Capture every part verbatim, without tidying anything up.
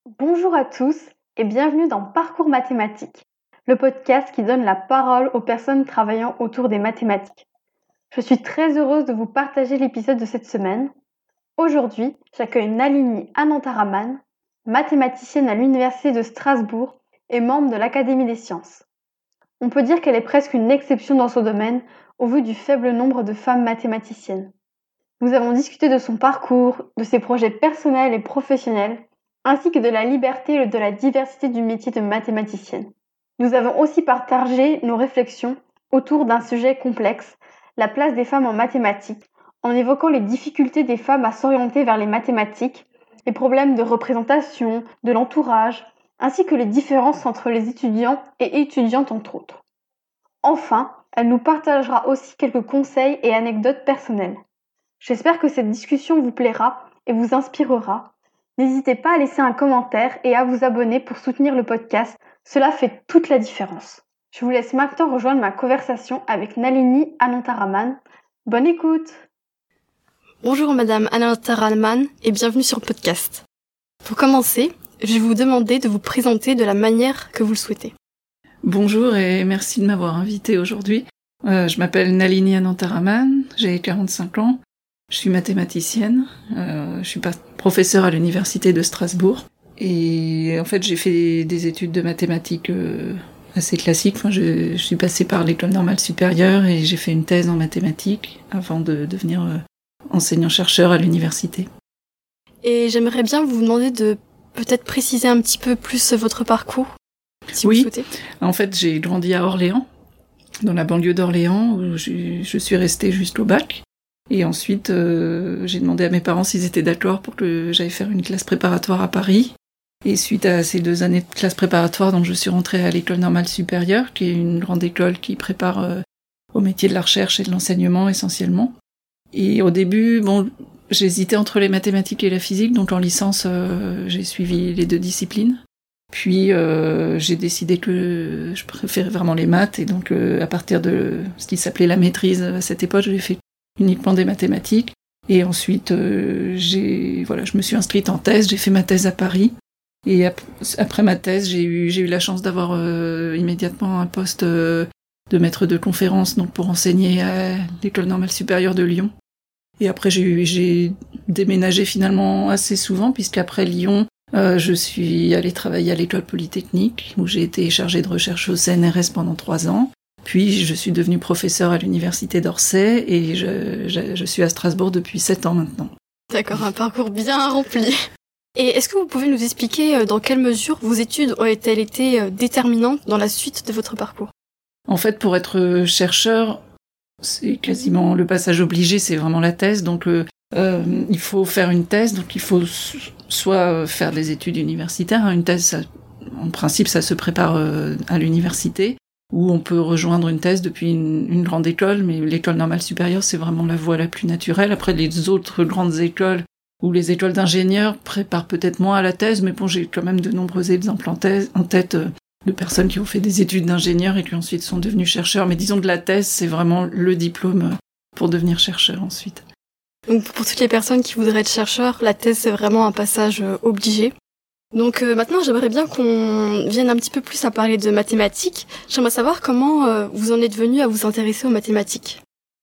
Bonjour à tous et bienvenue dans Parcours Mathématiques, le podcast qui donne la parole aux personnes travaillant autour des mathématiques. Je suis très heureuse de vous partager l'épisode de cette semaine. Aujourd'hui, j'accueille Nalini Anantaraman, mathématicienne à l'Université de Strasbourg et membre de l'Académie des sciences. On peut dire qu'elle est presque une exception dans son domaine au vu du faible nombre de femmes mathématiciennes. Nous avons discuté de son parcours, de ses projets personnels et professionnels, ainsi que de la liberté et de la diversité du métier de mathématicienne. Nous avons aussi partagé nos réflexions autour d'un sujet complexe, la place des femmes en mathématiques, en évoquant les difficultés des femmes à s'orienter vers les mathématiques, les problèmes de représentation, de l'entourage, ainsi que les différences entre les étudiants et étudiantes entre autres. Enfin, elle nous partagera aussi quelques conseils et anecdotes personnelles. J'espère que cette discussion vous plaira et vous inspirera. N'hésitez pas à laisser un commentaire et à vous abonner pour soutenir le podcast. Cela fait toute la différence. Je vous laisse maintenant rejoindre ma conversation avec Nalini Anantaraman. Bonne écoute! Bonjour Madame Anantaraman et bienvenue sur le podcast. Pour commencer, je vais vous demander de vous présenter de la manière que vous le souhaitez. Bonjour et merci de m'avoir invitée aujourd'hui. Euh, je m'appelle Nalini Anantaraman, j'ai quarante-cinq ans. Je suis mathématicienne, euh, je suis professeure à l'université de Strasbourg et en fait j'ai fait des études de mathématiques euh, assez classiques. Enfin, je, je suis passée par l'école normale supérieure et j'ai fait une thèse en mathématiques avant de devenir euh, enseignant-chercheur à l'université. Et j'aimerais bien vous demander de peut-être préciser un petit peu plus votre parcours, si oui, vous souhaitez. En fait j'ai grandi à Orléans, dans la banlieue d'Orléans, où je, je suis restée jusqu'au bac. Et ensuite, euh, j'ai demandé à mes parents s'ils étaient d'accord pour que j'aille faire une classe préparatoire à Paris. Et suite à ces deux années de classe préparatoire, donc je suis rentrée à l'école normale supérieure, qui est une grande école qui prépare euh, au métier de la recherche et de l'enseignement essentiellement. Et au début, bon, j'hésitais entre les mathématiques et la physique, donc en licence, euh, j'ai suivi les deux disciplines. Puis euh, j'ai décidé que je préférais vraiment les maths, et donc euh, à partir de ce qui s'appelait la maîtrise à cette époque, j'ai fait uniquement des mathématiques. Et ensuite, euh, j'ai, voilà, je me suis inscrite en thèse, j'ai fait ma thèse à Paris. Et ap- après ma thèse, j'ai eu, j'ai eu la chance d'avoir euh, immédiatement un poste euh, de maître de conférence, donc pour enseigner à l'école normale supérieure de Lyon. Et après, j'ai, eu, j'ai déménagé finalement assez souvent, puisqu'après Lyon, euh, je suis allée travailler à l'école polytechnique, où j'ai été chargée de recherche au C N R S pendant trois ans. Puis je suis devenue professeure à l'université d'Orsay et je, je, je suis à Strasbourg depuis sept ans maintenant. D'accord, un parcours bien rempli. Et est-ce que vous pouvez nous expliquer dans quelle mesure vos études ont-elles été déterminantes dans la suite de votre parcours ? En fait, pour être chercheur, c'est quasiment le passage obligé, c'est vraiment la thèse. Donc euh, euh, il faut faire une thèse, donc il faut soit faire des études universitaires. Une thèse, ça, en principe, ça se prépare euh, à l'université, où on peut rejoindre une thèse depuis une, une grande école, mais l'école normale supérieure, c'est vraiment la voie la plus naturelle. Après, les autres grandes écoles, ou les écoles d'ingénieurs, préparent peut-être moins à la thèse, mais bon, j'ai quand même de nombreux exemples en, thèse, en tête euh, de personnes qui ont fait des études d'ingénieurs et qui ensuite sont devenus chercheurs. Mais disons que la thèse, c'est vraiment le diplôme pour devenir chercheur ensuite. Donc pour toutes les personnes qui voudraient être chercheurs, la thèse, c'est vraiment un passage obligé. Donc euh, maintenant, j'aimerais bien qu'on vienne un petit peu plus à parler de mathématiques. J'aimerais savoir comment euh, vous en êtes venu à vous intéresser aux mathématiques.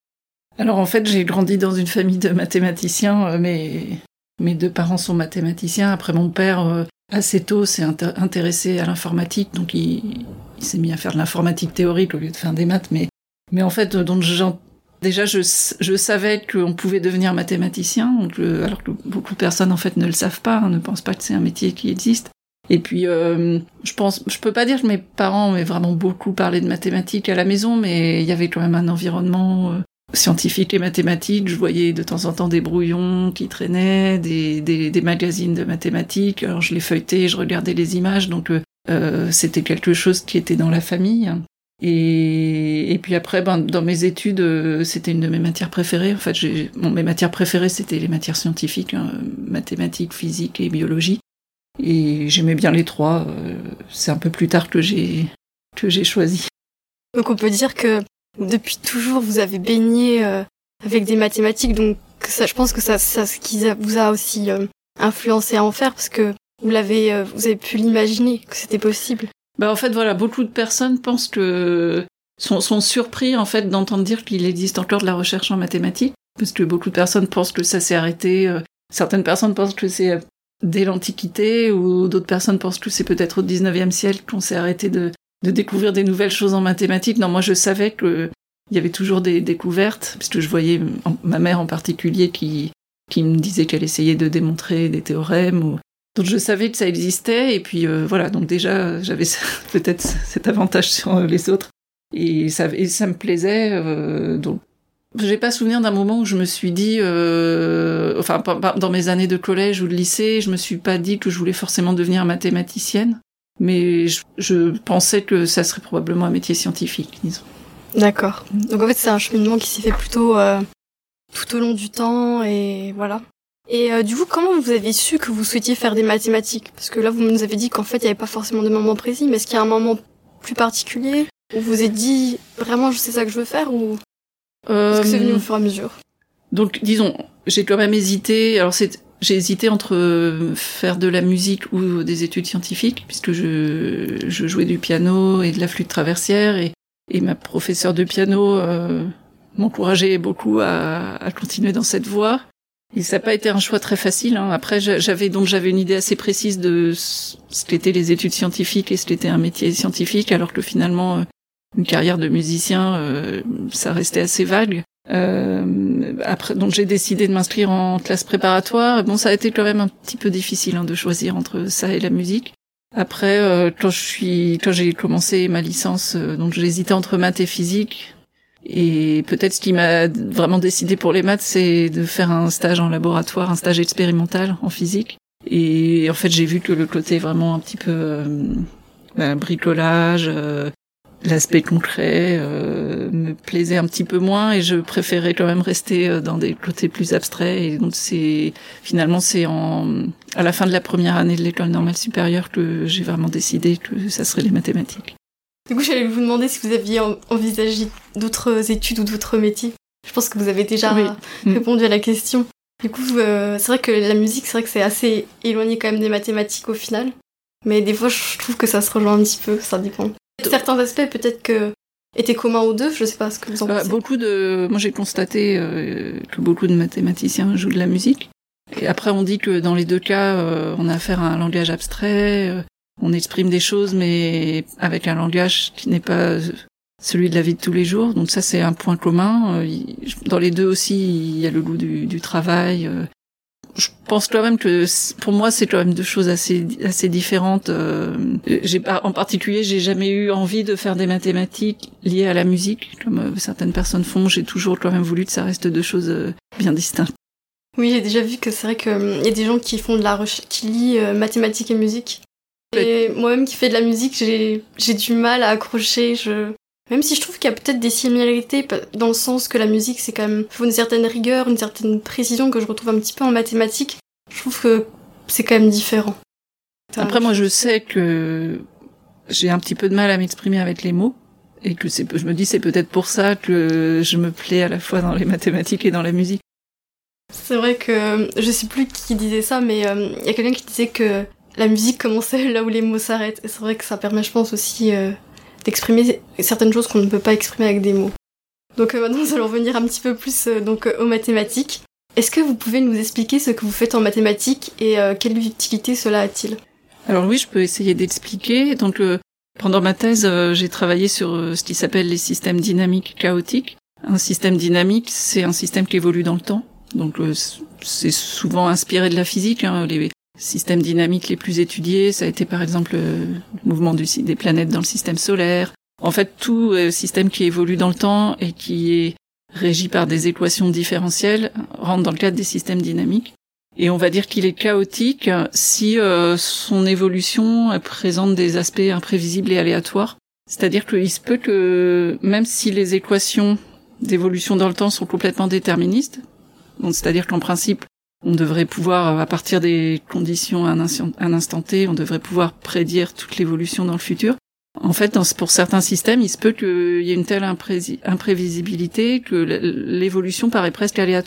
Alors en fait, j'ai grandi dans une famille de mathématiciens. Euh, mes, mes deux parents sont mathématiciens. Après, mon père, euh, assez tôt, s'est inter- intéressé à l'informatique. Donc il, il s'est mis à faire de l'informatique théorique au lieu de faire des maths. Mais, mais en fait, donc, j'en, déjà, je, je savais qu'on pouvait devenir mathématicien, donc, euh, alors que beaucoup de personnes en fait ne le savent pas, hein, ne pensent pas que c'est un métier qui existe. Et puis, euh, je pense, je peux pas dire que mes parents avaient vraiment beaucoup parlé de mathématiques à la maison, mais il y avait quand même un environnement euh, scientifique et mathématique. Je voyais de temps en temps des brouillons qui traînaient, des, des, des magazines de mathématiques. Alors je les feuilletais, je regardais les images, donc euh, euh, c'était quelque chose qui était dans la famille. Et, et puis après, ben, dans mes études, euh, c'était une de mes matières préférées. En fait, j'ai, bon, mes matières préférées, c'était les matières scientifiques, hein, mathématiques, physique et biologie. Et j'aimais bien les trois. Euh, c'est un peu plus tard que j'ai, que j'ai choisi. Donc on peut dire que depuis toujours, vous avez baigné euh, avec des mathématiques. Donc ça, je pense que ça, ça ce qui vous a aussi euh, influencé à en faire, parce que vous l'avez, euh, vous avez pu l'imaginer que c'était possible? Bah en fait voilà, beaucoup de personnes pensent que sont, sont surpris en fait d'entendre dire qu'il existe encore de la recherche en mathématiques, parce que beaucoup de personnes pensent que ça s'est arrêté. Euh, certaines personnes pensent que c'est dès l'Antiquité, ou d'autres personnes pensent que c'est peut-être au dix-neuvième siècle qu'on s'est arrêté de, de découvrir des nouvelles choses en mathématiques. Non, moi je savais que il y avait toujours des découvertes, puisque je voyais ma mère en particulier qui qui me disait qu'elle essayait de démontrer des théorèmes. Ou... Donc je savais que ça existait, et puis euh, voilà, donc déjà j'avais peut-être cet avantage sur les autres, et ça, et ça me plaisait. Euh, donc j'ai pas souvenir d'un moment où je me suis dit, euh, enfin dans mes années de collège ou de lycée, je me suis pas dit que je voulais forcément devenir mathématicienne, mais je, je pensais que ça serait probablement un métier scientifique, disons. D'accord. Donc en fait c'est un cheminement qui s'est fait plutôt euh, tout au long du temps, et voilà. Et euh, du coup, comment vous avez su que vous souhaitiez faire des mathématiques? Parce que là, vous nous avez dit qu'en fait, il n'y avait pas forcément de moment précis, mais est-ce qu'il y a un moment plus particulier où vous vous êtes dit, vraiment, je sais ça que je veux faire, ou euh, est-ce que c'est venu au fur et à mesure? Donc, disons, j'ai quand même hésité. Alors, c'est, j'ai hésité entre faire de la musique ou des études scientifiques, puisque je, je jouais du piano et de la flûte traversière, et, et ma professeure de piano euh, m'encourageait beaucoup à, à continuer dans cette voie. Et ça n'a pas été un choix très facile. Hein. Après, j'avais donc j'avais une idée assez précise de ce qu'étaient les études scientifiques et ce qu'était un métier scientifique, alors que finalement, une carrière de musicien, euh, ça restait assez vague. Euh, après, donc j'ai décidé de m'inscrire en classe préparatoire. Bon, ça a été quand même un petit peu difficile hein, de choisir entre ça et la musique. Après, euh, quand je suis, quand j'ai commencé ma licence, euh, donc j'hésitais entre maths et physique. Et peut-être ce qui m'a vraiment décidé pour les maths, c'est de faire un stage en laboratoire, un stage expérimental en physique. Et en fait, j'ai vu que le côté vraiment un petit peu euh, ben, bricolage, euh, l'aspect concret euh, me plaisait un petit peu moins, et je préférais quand même rester dans des côtés plus abstraits. Et donc c'est finalement c'est en à la fin de la première année de l'école normale supérieure que j'ai vraiment décidé que ça serait les mathématiques. Du coup, j'allais vous demander si vous aviez envisagé d'autres études ou d'autres métiers. Je pense que vous avez déjà oui. répondu à la question. Du coup, euh, c'est vrai que la musique, c'est vrai que c'est assez éloigné quand même des mathématiques au final. Mais des fois, je trouve que ça se rejoint un petit peu, ça dépend. Certains aspects, peut-être que étaient communs aux deux, je sais pas ce que vous en pensez. Euh, beaucoup de... Moi, j'ai constaté euh, que beaucoup de mathématiciens jouent de la musique. Et après, on dit que dans les deux cas, euh, on a affaire à un langage abstrait... Euh, on exprime des choses, mais avec un langage qui n'est pas celui de la vie de tous les jours. Donc ça, c'est un point commun. Dans les deux aussi, il y a le goût du, du travail. Je pense quand même que, pour moi, c'est quand même deux choses assez assez différentes. J'ai pas, en particulier, j'ai jamais eu envie de faire des mathématiques liées à la musique, comme certaines personnes font. J'ai toujours quand même voulu que ça reste deux choses bien distinctes. Oui, j'ai déjà vu que c'est vrai qu'il y a des gens qui font de la recherche, qui lient euh, mathématiques et musique. Et moi-même qui fais de la musique, j'ai, j'ai du mal à accrocher. Je... Même si je trouve qu'il y a peut-être des similarités, dans le sens que la musique, c'est quand même... Il faut une certaine rigueur, une certaine précision que je retrouve un petit peu en mathématiques. Je trouve que c'est quand même différent. Après, moi, je sais que j'ai un petit peu de mal à m'exprimer avec les mots. Et que c'est, je me dis, c'est peut-être pour ça que je me plais à la fois dans les mathématiques et dans la musique. C'est vrai que... Je sais plus qui disait ça, mais il euh, y a quelqu'un qui disait que la musique commençait là où les mots s'arrêtent. Et c'est vrai que ça permet, je pense, aussi euh, d'exprimer certaines choses qu'on ne peut pas exprimer avec des mots. Donc euh, maintenant, nous allons revenir un petit peu plus euh, donc, euh, aux mathématiques. Est-ce que vous pouvez nous expliquer ce que vous faites en mathématiques et euh, quelle utilité cela a-t-il? Alors oui, je peux essayer d'expliquer. Donc euh, pendant ma thèse, euh, j'ai travaillé sur euh, ce qui s'appelle les systèmes dynamiques chaotiques. Un système dynamique, c'est un système qui évolue dans le temps. Donc euh, c'est souvent inspiré de la physique, hein, les systèmes dynamiques les plus étudiés, ça a été par exemple le mouvement du, des planètes dans le système solaire. En fait, tout euh, système qui évolue dans le temps et qui est régi par des équations différentielles rentre dans le cadre des systèmes dynamiques. Et on va dire qu'il est chaotique si euh, son évolution présente des aspects imprévisibles et aléatoires. C'est-à-dire qu'il se peut que, même si les équations d'évolution dans le temps sont complètement déterministes, donc c'est-à-dire qu'en principe, on devrait pouvoir, à partir des conditions à un instant, à un instant T, on devrait pouvoir prédire toute l'évolution dans le futur. En fait, dans, pour certains systèmes, il se peut qu'il y ait une telle impré- imprévisibilité que l'évolution paraît presque aléatoire.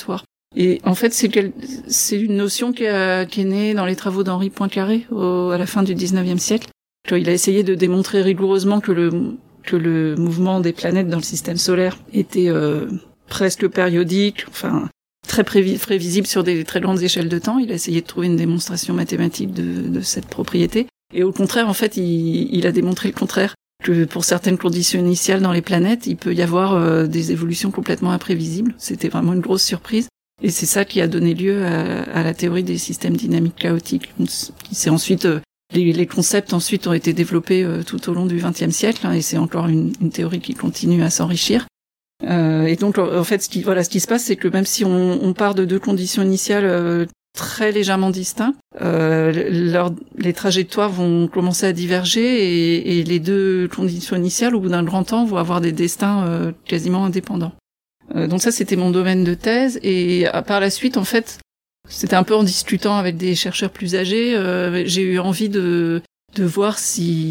Et en fait, c'est, quel... c'est une notion qui, a... qui est née dans les travaux d'Henri Poincaré au... à la fin du dix-neuvième siècle. Il a essayé de démontrer rigoureusement que le, que le mouvement des planètes dans le système solaire était euh, presque périodique, enfin très prévi... prévisible sur des très grandes échelles de temps. Il a essayé de trouver une démonstration mathématique de, de cette propriété. Et au contraire, en fait, il, il a démontré le contraire, que pour certaines conditions initiales dans les planètes, il peut y avoir euh, des évolutions complètement imprévisibles. C'était vraiment une grosse surprise. Et c'est ça qui a donné lieu à, à la théorie des systèmes dynamiques chaotiques, qui s'est ensuite... Euh, Les, les concepts ensuite ont été développés euh, tout au long du vingtième siècle, hein, et c'est encore une, une théorie qui continue à s'enrichir. Euh, et donc, en fait, ce qui, voilà, ce qui se passe, c'est que même si on, on part de deux conditions initiales euh, très légèrement distinctes, euh, leur, les trajectoires vont commencer à diverger, et, et les deux conditions initiales, au bout d'un grand temps, vont avoir des destins euh, quasiment indépendants. Euh, donc ça, c'était mon domaine de thèse, et à, par la suite, en fait, c'était un peu en discutant avec des chercheurs plus âgés, euh, j'ai eu envie de, de voir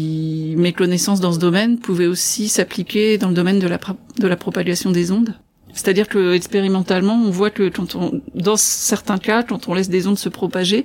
si mes connaissances dans ce domaine pouvaient aussi s'appliquer dans le domaine de la, de la propagation des ondes. C'est-à-dire que expérimentalement, on voit que quand on, dans certains cas, quand on laisse des ondes se propager,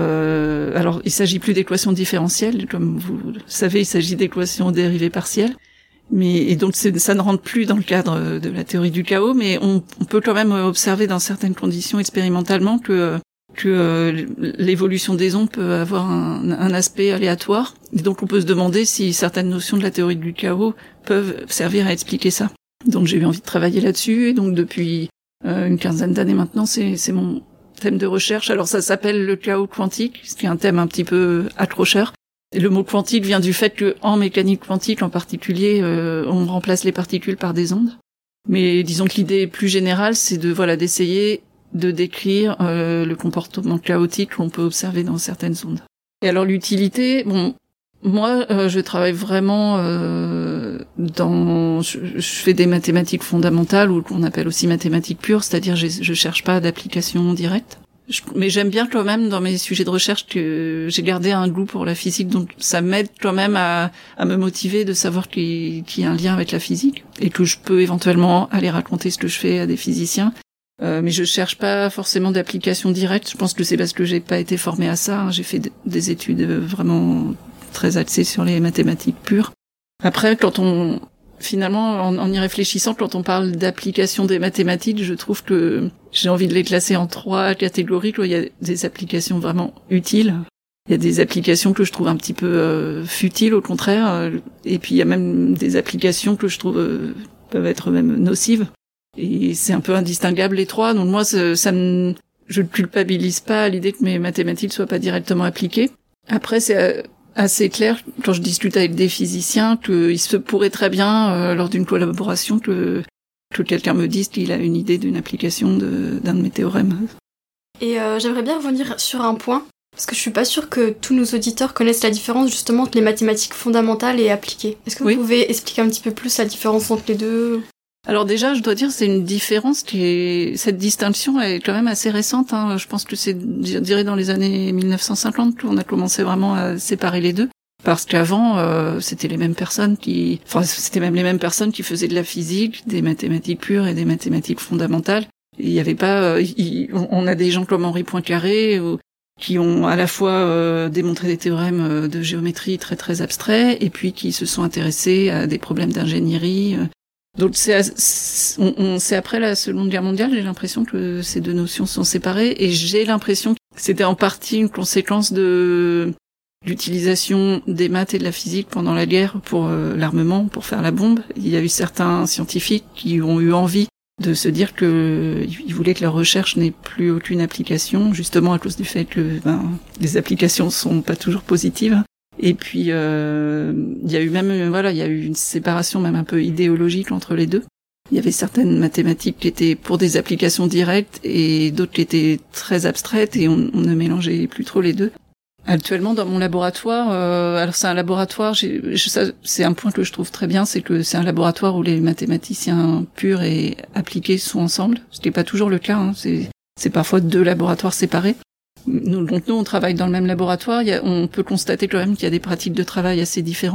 euh, alors il s'agit plus d'équations différentielles, comme vous le savez, il s'agit d'équations dérivées partielles. Mais et donc c'est, ça ne rentre plus dans le cadre de la théorie du chaos, mais on, on peut quand même observer dans certaines conditions expérimentalement que que euh, l'évolution des ondes peut avoir un, un aspect aléatoire. Et donc on peut se demander si certaines notions de la théorie du chaos peuvent servir à expliquer ça. Donc j'ai eu envie de travailler là-dessus, et donc depuis euh, une quinzaine d'années maintenant, c'est, c'est mon thème de recherche. Alors ça s'appelle le chaos quantique, ce qui est un thème un petit peu accrocheur. Et le mot quantique vient du fait que, en mécanique quantique en particulier, euh, on remplace les particules par des ondes. Mais disons que l'idée plus générale, c'est de voilà d'essayer de décrire euh, le comportement chaotique qu'on peut observer dans certaines ondes. Et alors l'utilité, bon, moi, euh, je travaille vraiment euh, dans, je, je fais des mathématiques fondamentales ou qu'on appelle aussi mathématiques pures, c'est-à-dire je, je cherche pas d'application directe. Je, mais j'aime bien quand même dans mes sujets de recherche que j'ai gardé un goût pour la physique, donc ça m'aide quand même à, à me motiver de savoir qu'il, qu'il y a un lien avec la physique et que je peux éventuellement aller raconter ce que je fais à des physiciens. Euh, mais je cherche pas forcément d'application directe. Je pense que c'est parce que j'ai pas été formée à ça. Hein. J'ai fait d- des études vraiment très axées sur les mathématiques pures. Après, quand on finalement, en, en y réfléchissant, quand on parle d'application des mathématiques, je trouve que j'ai envie de les classer en trois catégories. Il y a des applications vraiment utiles. Il y a des applications que je trouve un petit peu euh, futiles, au contraire. Et puis, il y a même des applications que je trouve euh, peuvent être même nocives. Et c'est un peu indistinguable, les trois. Donc moi, ça, ça me, je ne culpabilise pas à l'idée que mes mathématiques soient pas directement appliquées. Après, c'est assez clair, quand je discute avec des physiciens, qu'il se pourrait très bien, euh, lors d'une collaboration, que, que quelqu'un me dise qu'il a une idée d'une application de, d'un de mes théorèmes. Et euh, j'aimerais bien revenir sur un point, parce que je suis pas sûre que tous nos auditeurs connaissent la différence justement entre les mathématiques fondamentales et appliquées. Est-ce que vous oui. pouvez expliquer un petit peu plus la différence entre les deux ? Alors déjà, je dois dire, c'est une différence qui est, cette distinction est quand même assez récente, hein. Je pense que c'est, je dirais, dans les années mille neuf cent cinquante qu'on a commencé vraiment à séparer les deux. Parce qu'avant, euh, c'était les mêmes personnes qui, enfin, c'était même les mêmes personnes qui faisaient de la physique, des mathématiques pures et des mathématiques fondamentales. Il y avait pas, euh, il, on a des gens comme Henri Poincaré, euh, qui ont à la fois euh, démontré des théorèmes de géométrie très très abstraits, et puis qui se sont intéressés à des problèmes d'ingénierie. Euh, Donc c'est, on, on, c'est après la Seconde Guerre mondiale, j'ai l'impression que ces deux notions sont séparées, et j'ai l'impression que c'était en partie une conséquence de l'utilisation des maths et de la physique pendant la guerre pour euh, l'armement, pour faire la bombe. Il y a eu certains scientifiques qui ont eu envie de se dire que ils voulaient que leur recherche n'ait plus aucune application, justement à cause du fait que ben, les applications sont pas toujours positives. Et puis, euh, il y a eu même, voilà, il y a eu une séparation même un peu idéologique entre les deux. Il y avait certaines mathématiques qui étaient pour des applications directes et d'autres qui étaient très abstraites, et on, on ne mélangeait plus trop les deux. Actuellement, dans mon laboratoire, euh, alors c'est un laboratoire, j'ai, je, ça, c'est un point que je trouve très bien, c'est que c'est un laboratoire où les mathématiciens purs et appliqués sont ensemble. Ce qui n'est pas toujours le cas, hein, c'est, c'est parfois deux laboratoires séparés. Nous, donc nous, on travaille dans le même laboratoire. Il y a, on peut constater quand même qu'il y a des pratiques de travail assez différentes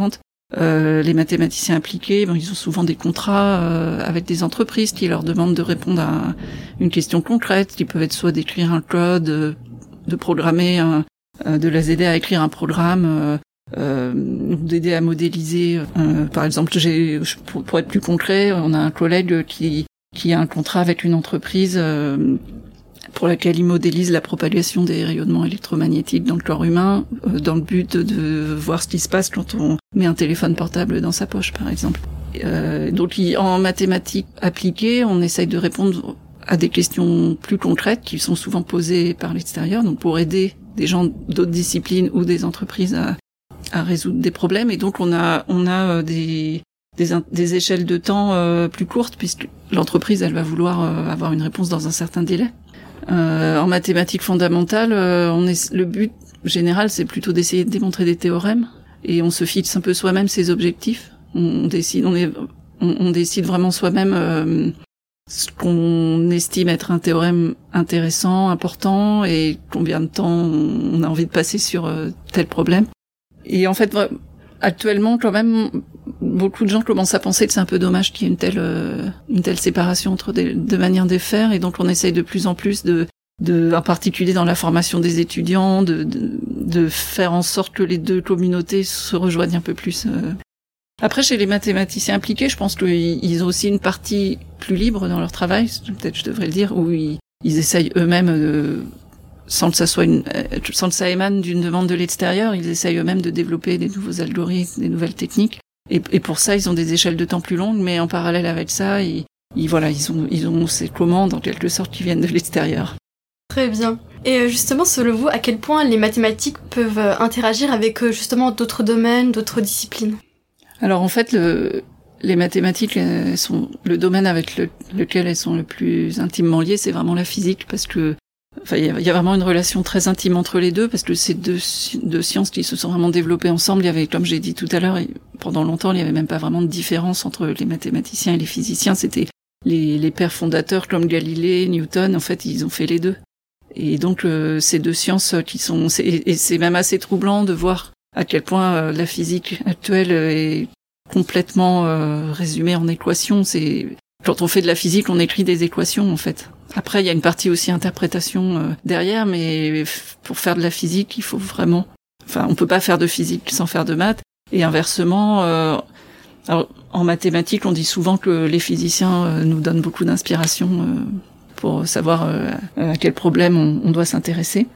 Euh, les mathématiciens appliqués, bon, ils ont souvent des contrats euh, avec des entreprises qui leur demandent de répondre à une question concrète, qui peuvent être soit d'écrire un code, de programmer, un, de les aider à écrire un programme, euh, euh, d'aider à modéliser. Euh, par exemple, j'ai, pour, pour être plus concret, on a un collègue qui, qui a un contrat avec une entreprise euh, pour laquelle il modélise la propagation des rayonnements électromagnétiques dans le corps humain, euh, dans le but de voir ce qui se passe quand on met un téléphone portable dans sa poche, par exemple. Euh, donc, il, en mathématiques appliquées, on essaye de répondre à des questions plus concrètes qui sont souvent posées par l'extérieur, donc pour aider des gens d'autres disciplines ou des entreprises à, à résoudre des problèmes. Et donc, on a, on a des, des, des échelles de temps euh, plus courtes, puisque l'entreprise, elle va vouloir euh, avoir une réponse dans un certain délai. Euh, en mathématiques fondamentales, euh, on est, le but général, c'est plutôt d'essayer de démontrer des théorèmes, et on se fixe un peu soi-même ses objectifs. On décide, on est, on, on décide vraiment soi-même euh, ce qu'on estime être un théorème intéressant, important, et combien de temps on a envie de passer sur euh, tel problème. Et en fait, actuellement, quand même, beaucoup de gens commencent à penser que c'est un peu dommage qu'il y ait une telle euh, une telle séparation entre des, deux manières de faire, et donc on essaye de plus en plus de, de en particulier dans la formation des étudiants, de, de, de faire en sorte que les deux communautés se rejoignent un peu plus. Euh. Après, chez les mathématiciens impliqués, je pense qu'ils ont aussi une partie plus libre dans leur travail, peut-être je devrais le dire, où ils, ils essayent eux-mêmes, de, sans que ça soit une, sans que ça émane d'une demande de l'extérieur, ils essayent eux-mêmes de développer des nouveaux algorithmes, des nouvelles techniques. Et, et pour ça, ils ont des échelles de temps plus longues, mais en parallèle avec ça, ils, ils voilà, ils ont, ils ont ces commandes en quelque sorte qui viennent de l'extérieur. Très bien. Et justement, selon vous, à quel point les mathématiques peuvent interagir avec justement d'autres domaines, d'autres disciplines ? Alors en fait, le, les mathématiques elles sont le domaine avec le, lequel elles sont le plus intimement liées, c'est vraiment la physique, parce que enfin il y, y a vraiment une relation très intime entre les deux, parce que c'est deux, deux sciences qui se sont vraiment développées ensemble. Il y avait, comme j'ai dit tout à l'heure, pendant longtemps, il y avait même pas vraiment de différence entre les mathématiciens et les physiciens. C'était les, les pères fondateurs comme Galilée, Newton. En fait, ils ont fait les deux. Et donc euh, ces deux sciences qui sont, c'est, et c'est même assez troublant de voir à quel point euh, la physique actuelle est complètement euh, résumée en équations. C'est quand on fait de la physique, on écrit des équations en fait. Après, il y a une partie aussi interprétation euh, derrière, mais pour faire de la physique, il faut vraiment. Enfin, on peut pas faire de physique sans faire de maths. Et inversement, euh, alors, en mathématiques, on dit souvent que les physiciens euh, nous donnent beaucoup d'inspiration euh, pour savoir euh, à quel problème on, on doit s'intéresser.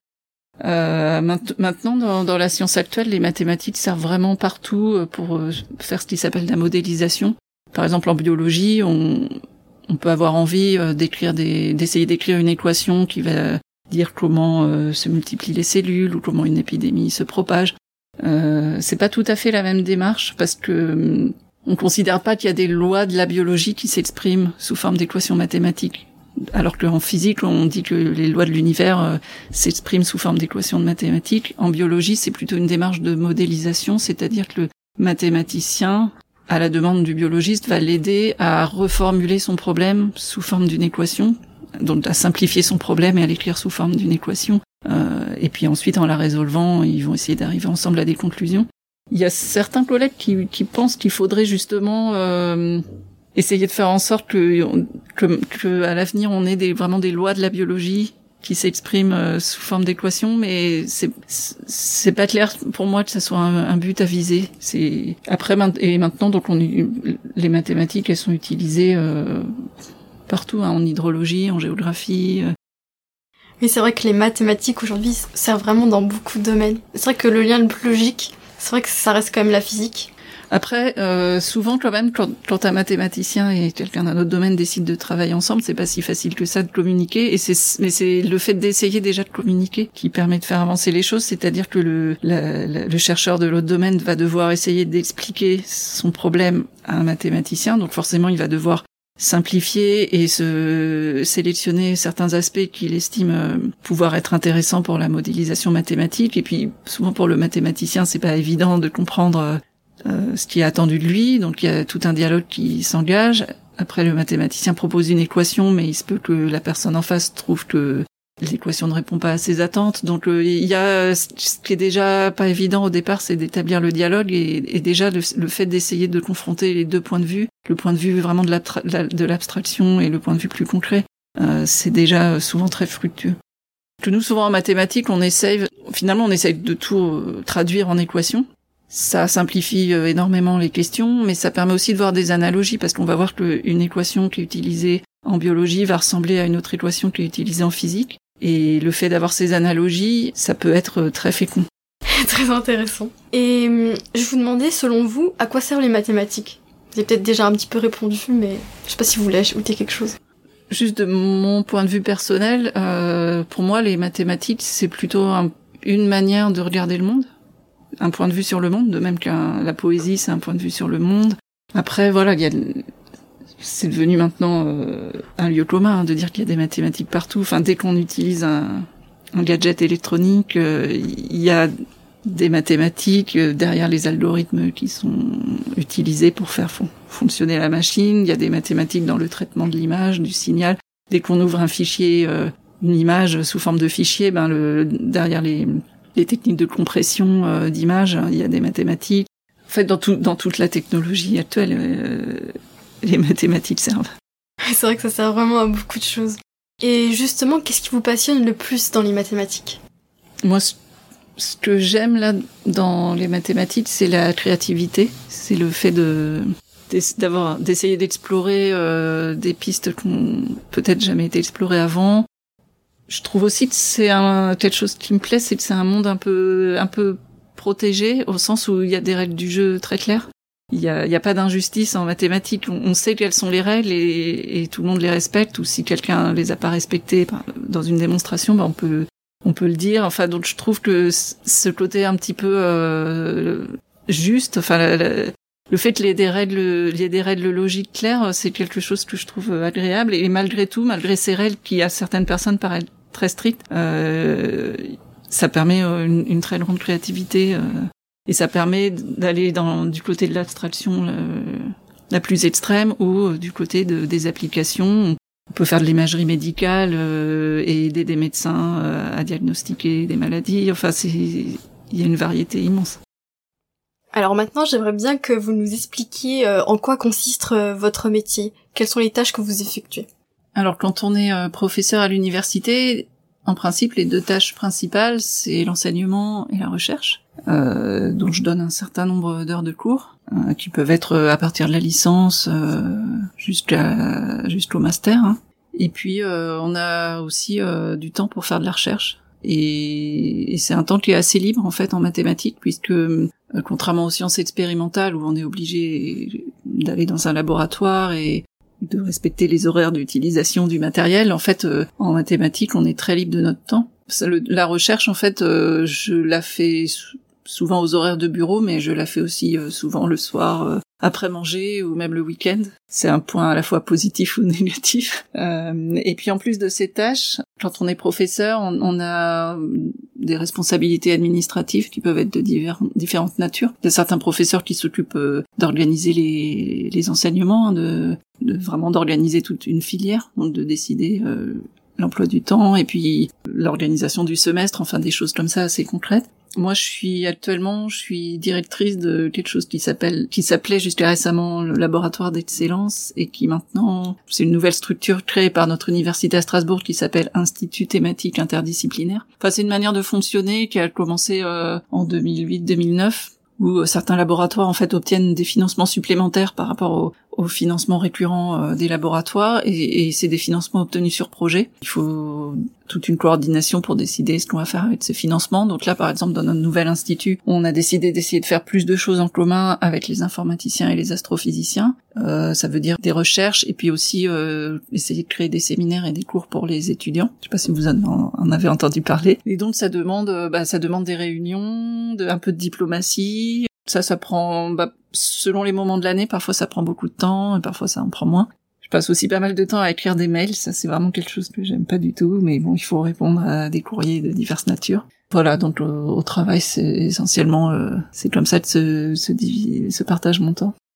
Euh, maintenant, dans, dans la science actuelle, les mathématiques servent vraiment partout pour faire ce qui s'appelle la modélisation. Par exemple, en biologie, on, on peut avoir envie d'écrire des, d'essayer d'écrire une équation qui va dire comment euh, se multiplient les cellules ou comment une épidémie se propage. Euh, c'est pas tout à fait la même démarche, parce que on considère pas qu'il y a des lois de la biologie qui s'expriment sous forme d'équations mathématiques. Alors qu'en physique, on dit que les lois de l'univers euh, s'expriment sous forme d'équations de mathématiques. En biologie, c'est plutôt une démarche de modélisation, c'est-à-dire que le mathématicien, à la demande du biologiste, va l'aider à reformuler son problème sous forme d'une équation, donc à simplifier son problème et à l'écrire sous forme d'une équation. Euh, et puis ensuite, en la résolvant, ils vont essayer d'arriver ensemble à des conclusions. Il y a certains collègues qui, qui pensent qu'il faudrait justement... Euh, essayer de faire en sorte que, que, que à l'avenir on ait des, vraiment des lois de la biologie qui s'expriment euh, sous forme d'équations, mais c'est c'est pas clair pour moi que ça soit un, un but à viser. C'est après et maintenant donc on les mathématiques elles sont utilisées euh, partout, hein, en hydrologie, en géographie. Euh. Mais c'est vrai que les mathématiques aujourd'hui servent vraiment dans beaucoup de domaines. C'est vrai que le lien le plus logique, c'est vrai que ça reste quand même la physique. Après, euh, souvent quand même, quand, quand un mathématicien et quelqu'un d'un autre domaine décident de travailler ensemble, c'est pas si facile que ça de communiquer. Et c'est, mais c'est le fait d'essayer déjà de communiquer qui permet de faire avancer les choses. C'est-à-dire que le, la, la, le chercheur de l'autre domaine va devoir essayer d'expliquer son problème à un mathématicien. Donc forcément, il va devoir simplifier et se sélectionner certains aspects qu'il estime euh, pouvoir être intéressants pour la modélisation mathématique. Et puis souvent pour le mathématicien, c'est pas évident de comprendre euh, Euh, ce qui est attendu de lui, donc il y a tout un dialogue qui s'engage. Après, le mathématicien propose une équation, mais il se peut que la personne en face trouve que l'équation ne répond pas à ses attentes. Donc il euh, y a ce qui est déjà pas évident au départ, c'est d'établir le dialogue et, et déjà le, le fait d'essayer de confronter les deux points de vue, le point de vue vraiment de, l'abstra- de l'abstraction et le point de vue plus concret, euh, c'est déjà souvent très fructueux. Que nous, souvent en mathématiques, on essaye, finalement, on essaye de tout euh, traduire en équations. Ça simplifie euh, énormément les questions, mais ça permet aussi de voir des analogies, parce qu'on va voir qu'une équation qui est utilisée en biologie va ressembler à une autre équation qui est utilisée en physique. Et le fait d'avoir ces analogies, ça peut être très fécond. Très intéressant. Et euh, je vous demandais, selon vous, à quoi servent les mathématiques ? Vous avez peut-être déjà un petit peu répondu, mais je sais pas si vous voulez ajouter quelque chose. Juste de mon point de vue personnel, euh, pour moi, les mathématiques, c'est plutôt un, une manière de regarder le monde, un point de vue sur le monde, de même que la poésie, c'est un point de vue sur le monde. Après, voilà, il y a, c'est devenu maintenant euh, un lieu commun hein, de dire qu'il y a des mathématiques partout. Enfin, dès qu'on utilise un, un gadget électronique, euh, il y a des mathématiques derrière les algorithmes qui sont utilisés pour faire fon- fonctionner la machine. Il y a des mathématiques dans le traitement de l'image, du signal. Dès qu'on ouvre un fichier, euh, une image sous forme de fichier, ben le, derrière les, les techniques de compression euh, d'image, il y a des mathématiques. En fait, dans, tout, dans toute la technologie actuelle, euh, les mathématiques servent. C'est vrai que ça sert vraiment à beaucoup de choses. Et justement, qu'est-ce qui vous passionne le plus dans les mathématiques ? Moi, ce que j'aime là dans les mathématiques, c'est la créativité, c'est le fait de d'avoir d'essayer d'explorer euh, des pistes qui ont peut-être jamais été explorées avant. Je trouve aussi que c'est un quelque chose qui me plaît, c'est que c'est un monde un peu un peu protégé au sens où il y a des règles du jeu très claires. Il y a il y a pas d'injustice en mathématiques, on, on sait quelles sont les règles et, et tout le monde les respecte, ou si quelqu'un les a pas respectées dans une démonstration, ben on peut On peut le dire, enfin donc je trouve que ce côté un petit peu euh, juste, enfin la, la, le fait qu'il y ait des règles, il y ait des règles logiques claires, c'est quelque chose que je trouve agréable. Et malgré tout, malgré ces règles qui à certaines personnes paraissent très strictes, euh, ça permet une, une très grande créativité euh, et ça permet d'aller dans du côté de l'abstraction euh, la plus extrême ou du côté de, des applications. On peut faire de l'imagerie médicale euh, et aider des médecins euh, à diagnostiquer des maladies. Enfin, c'est il y a une variété immense. Alors maintenant, j'aimerais bien que vous nous expliquiez euh, en quoi consiste euh, votre métier. Quelles sont les tâches que vous effectuez ? Alors, quand on est euh, professeur à l'université, en principe, les deux tâches principales, c'est l'enseignement et la recherche. Euh, donc, je donne un certain nombre d'heures de cours euh, qui peuvent être à partir de la licence euh, jusqu'à jusqu'au master. Hein. Et puis, euh, on a aussi euh, du temps pour faire de la recherche. Et, et c'est un temps qui est assez libre, en fait, en mathématiques, puisque, euh, contrairement aux sciences expérimentales, où on est obligé d'aller dans un laboratoire et de respecter les horaires d'utilisation du matériel, en fait, euh, en mathématiques, on est très libre de notre temps. Ça, le, la recherche, en fait, euh, je la fais souvent aux horaires de bureau, mais je la fais aussi euh, souvent le soir, euh, après manger, ou même le week-end. C'est un point à la fois positif ou négatif. Euh, et puis en plus de ces tâches, quand on est professeur, on, on a des responsabilités administratives qui peuvent être de divers, différentes natures. Il y a certains professeurs qui s'occupent euh, d'organiser les, les enseignements, hein, de, de vraiment d'organiser toute une filière, donc de décider euh, l'emploi du temps et puis l'organisation du semestre, enfin des choses comme ça assez concrètes. Moi, je suis actuellement, je suis directrice de quelque chose qui s'appelle, qui s'appelait jusqu'à récemment le laboratoire d'excellence et qui maintenant, c'est une nouvelle structure créée par notre université à Strasbourg qui s'appelle Institut thématique interdisciplinaire. Enfin, c'est une manière de fonctionner qui a commencé euh, en deux mille huit deux mille neuf, où certains laboratoires en fait obtiennent des financements supplémentaires par rapport au, au financement récurrent euh, des laboratoires, et, et c'est des financements obtenus sur projet. Il faut toute une coordination pour décider ce qu'on va faire avec ces financements. Donc là, par exemple, dans notre nouvel institut, on a décidé d'essayer de faire plus de choses en commun avec les informaticiens et les astrophysiciens. Euh, ça veut dire des recherches, et puis aussi euh, essayer de créer des séminaires et des cours pour les étudiants. Je sais pas si vous en, en avez entendu parler. Et donc ça demande, bah, ça demande des réunions, de, un peu de diplomatie. Ça, ça prend, bah, selon les moments de l'année, parfois ça prend beaucoup de temps, et parfois ça en prend moins. Je passe aussi pas mal de temps à écrire des mails, ça c'est vraiment quelque chose que j'aime pas du tout, mais bon, il faut répondre à des courriers de diverses natures. Voilà, donc au, au travail, c'est essentiellement, euh, c'est comme ça que se, se, divise, se partage mon temps.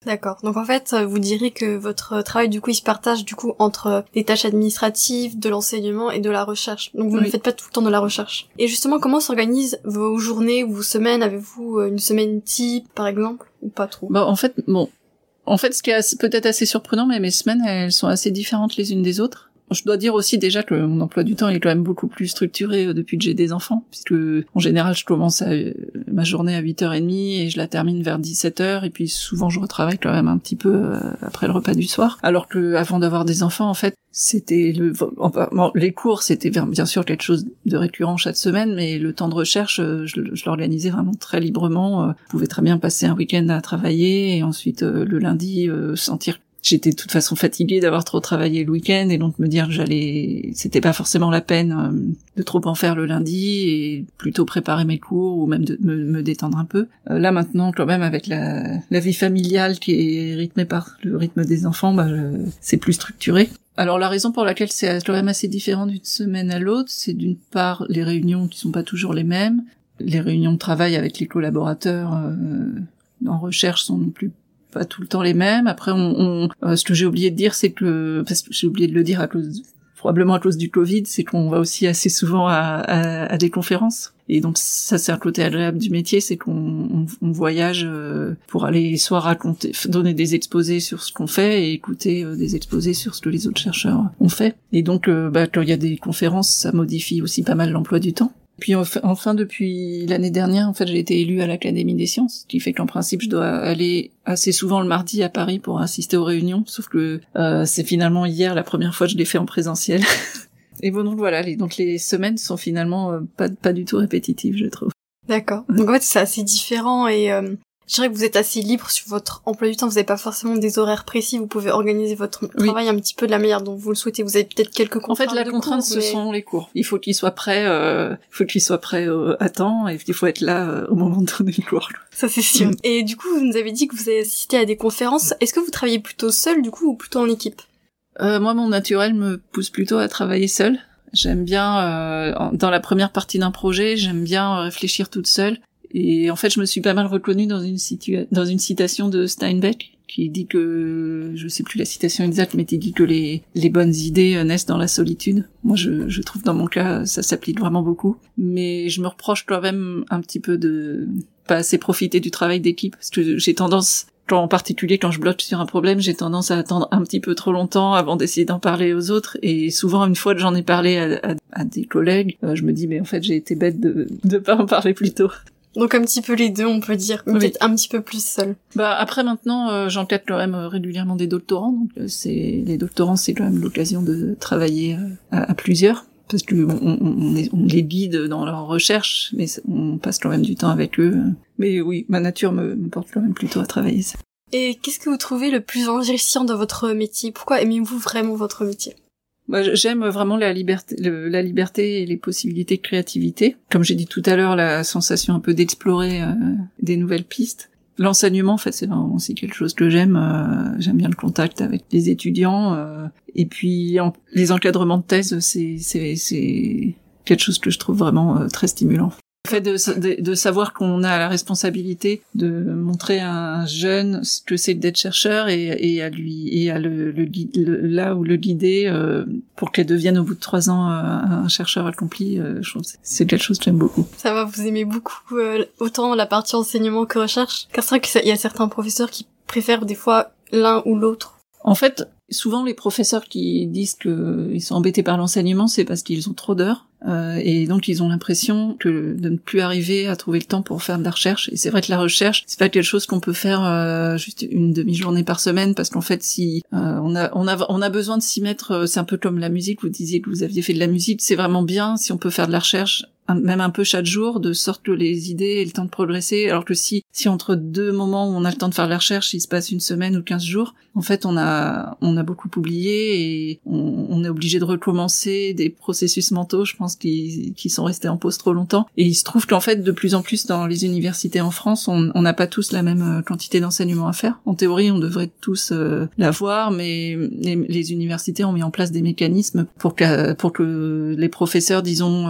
D'accord. Donc en fait, vous direz que votre travail du coup, il se partage du coup entre des tâches administratives, de l'enseignement et de la recherche. Donc vous oui. ne faites pas tout le temps de la recherche. Et justement, comment s'organisent vos journées ou vos semaines? Avez-vous une semaine type, par exemple, ou pas trop? Bah en fait, bon, en fait, ce qui est assez, peut-être assez surprenant, mais mes semaines, elles sont assez différentes les unes des autres. Je dois dire aussi déjà que mon emploi du temps est quand même beaucoup plus structuré depuis que j'ai des enfants, puisque en général je commence à, euh, ma journée à huit heures trente et je la termine vers dix-sept heures, et puis souvent je retravaille quand même un petit peu euh, après le repas du soir. Alors que avant d'avoir des enfants, en fait, c'était le, enfin, bon, les cours c'était bien sûr quelque chose de récurrent chaque semaine, mais le temps de recherche, je, je l'organisais vraiment très librement. Je pouvais très bien passer un week-end à travailler et ensuite euh, le lundi euh, sentir j'étais de toute façon fatiguée d'avoir trop travaillé le week-end, et donc me dire que j'allais, c'était pas forcément la peine euh, de trop en faire le lundi et plutôt préparer mes cours ou même de me, me détendre un peu. Euh, là maintenant, quand même, avec la, la vie familiale qui est rythmée par le rythme des enfants, bah, je, c'est plus structuré. Alors la raison pour laquelle c'est quand même assez différent d'une semaine à l'autre, c'est d'une part les réunions qui sont pas toujours les mêmes, les réunions de travail avec les collaborateurs euh, en recherche sont non plus pas tout le temps les mêmes. Après, on, on euh, ce que j'ai oublié de dire, c'est que, parce que j'ai oublié de le dire à cause, probablement à cause du Covid, c'est qu'on va aussi assez souvent à, à, à des conférences. Et donc ça, c'est un côté agréable du métier, c'est qu'on on, on voyage euh, pour aller soit raconter, donner des exposés sur ce qu'on fait et écouter euh, des exposés sur ce que les autres chercheurs ont fait. Et donc, euh, bah, quand il y a des conférences, ça modifie aussi pas mal l'emploi du temps. Puis enfin, depuis l'année dernière, en fait, j'ai été élue à l'Académie des sciences, ce qui fait qu'en principe, je dois aller assez souvent le mardi à Paris pour assister aux réunions, sauf que euh, c'est finalement hier la première fois que je l'ai fait en présentiel. Et bon, donc voilà, les, donc les semaines sont finalement euh, pas, pas du tout répétitives, je trouve. D'accord. Donc en fait, c'est assez différent et euh, je dirais que vous êtes assez libre sur votre emploi du temps, vous n'avez pas forcément des horaires précis, vous pouvez organiser votre oui. travail un petit peu de la manière dont vous le souhaitez. Vous avez peut-être quelques contraintes. En fait, la contrainte, cours, ce mais... sont les cours. Il faut qu'ils soient prêts, euh, il faut qu'ils soient prêts euh, à temps, et il faut être là euh, au moment de donner le cours. Ça, c'est sûr. Mm. Et du coup, vous nous avez dit que vous avez assisté à des conférences. Est-ce que vous travaillez plutôt seul, du coup, ou plutôt en équipe? euh, Moi, mon naturel me pousse plutôt à travailler seul. J'aime bien, euh, dans la première partie d'un projet, j'aime bien réfléchir toute seule. Et en fait, je me suis pas mal reconnue dans une situa- dans une citation de Steinbeck qui dit que, je sais plus la citation exacte, mais qui dit que les les bonnes idées naissent dans la solitude. Moi, je je trouve dans mon cas, ça s'applique vraiment beaucoup. Mais je me reproche quand même un petit peu de pas assez profiter du travail d'équipe, parce que j'ai tendance, quand, en particulier quand je bloque sur un problème, j'ai tendance à attendre un petit peu trop longtemps avant d'essayer d'en parler aux autres. Et souvent, une fois que j'en ai parlé à, à, à des collègues, euh, je me dis mais en fait j'ai été bête de de pas en parler plus tôt. Donc un petit peu les deux, on peut dire, oui. Peut-être un petit peu plus seul. Bah après maintenant, euh, j'enquête quand même régulièrement des doctorants. Donc euh, c'est les doctorants, c'est quand même l'occasion de travailler euh, à, à plusieurs, parce que on, on, on, est, on les guide dans leur recherche, mais on passe quand même du temps avec eux. Mais oui, ma nature me, me porte quand même plutôt à travailler ça. Et qu'est-ce que vous trouvez le plus enrichissant dans votre métier? Pourquoi aimez-vous vraiment votre métier? Bah, j'aime vraiment la liberté, le, la liberté et les possibilités de créativité. Comme j'ai dit tout à l'heure, la sensation un peu d'explorer euh, des nouvelles pistes. L'enseignement, en fait, c'est vraiment aussi quelque chose que j'aime. Euh, j'aime bien le contact avec les étudiants. Euh, et puis, en, les encadrements de thèse, c'est, c'est, c'est quelque chose que je trouve vraiment euh, très stimulant. Le fait de, de, de savoir qu'on a la responsabilité de montrer à un jeune ce que c'est d'être chercheur et, et à lui et à le, le, le là où le guider euh, pour qu'elle devienne au bout de trois ans euh, un chercheur accompli, euh, je trouve que c'est quelque chose que j'aime beaucoup. Ça va, vous aimez beaucoup euh, autant la partie enseignement que recherche? Car c'est vrai qu'il y a certains professeurs qui préfèrent des fois l'un ou l'autre. En fait, souvent les professeurs qui disent qu'ils sont embêtés par l'enseignement, c'est parce qu'ils ont trop d'heures. Euh, et donc ils ont l'impression que de ne plus arriver à trouver le temps pour faire de la recherche. Et c'est vrai que la recherche, c'est pas quelque chose qu'on peut faire euh, juste une demi-journée par semaine, parce qu'en fait, si euh, on a on a on a besoin de s'y mettre, c'est un peu comme la musique. Vous disiez que vous aviez fait de la musique, c'est vraiment bien si on peut faire de la recherche, même un peu chaque jour, de sorte que les idées aient le temps de progresser. Alors que si si entre deux moments où on a le temps de faire de la recherche, il se passe une semaine ou quinze jours, en fait, on a on a beaucoup oublié et on, on est obligé de recommencer des processus mentaux, je pense, qui, qui sont restés en pause trop longtemps. Et il se trouve qu'en fait, de plus en plus dans les universités en France, on n'a pas tous la même quantité d'enseignement à faire. En théorie, on devrait tous euh, l'avoir, mais les, les universités ont mis en place des mécanismes pour que, pour que les professeurs, disons, euh,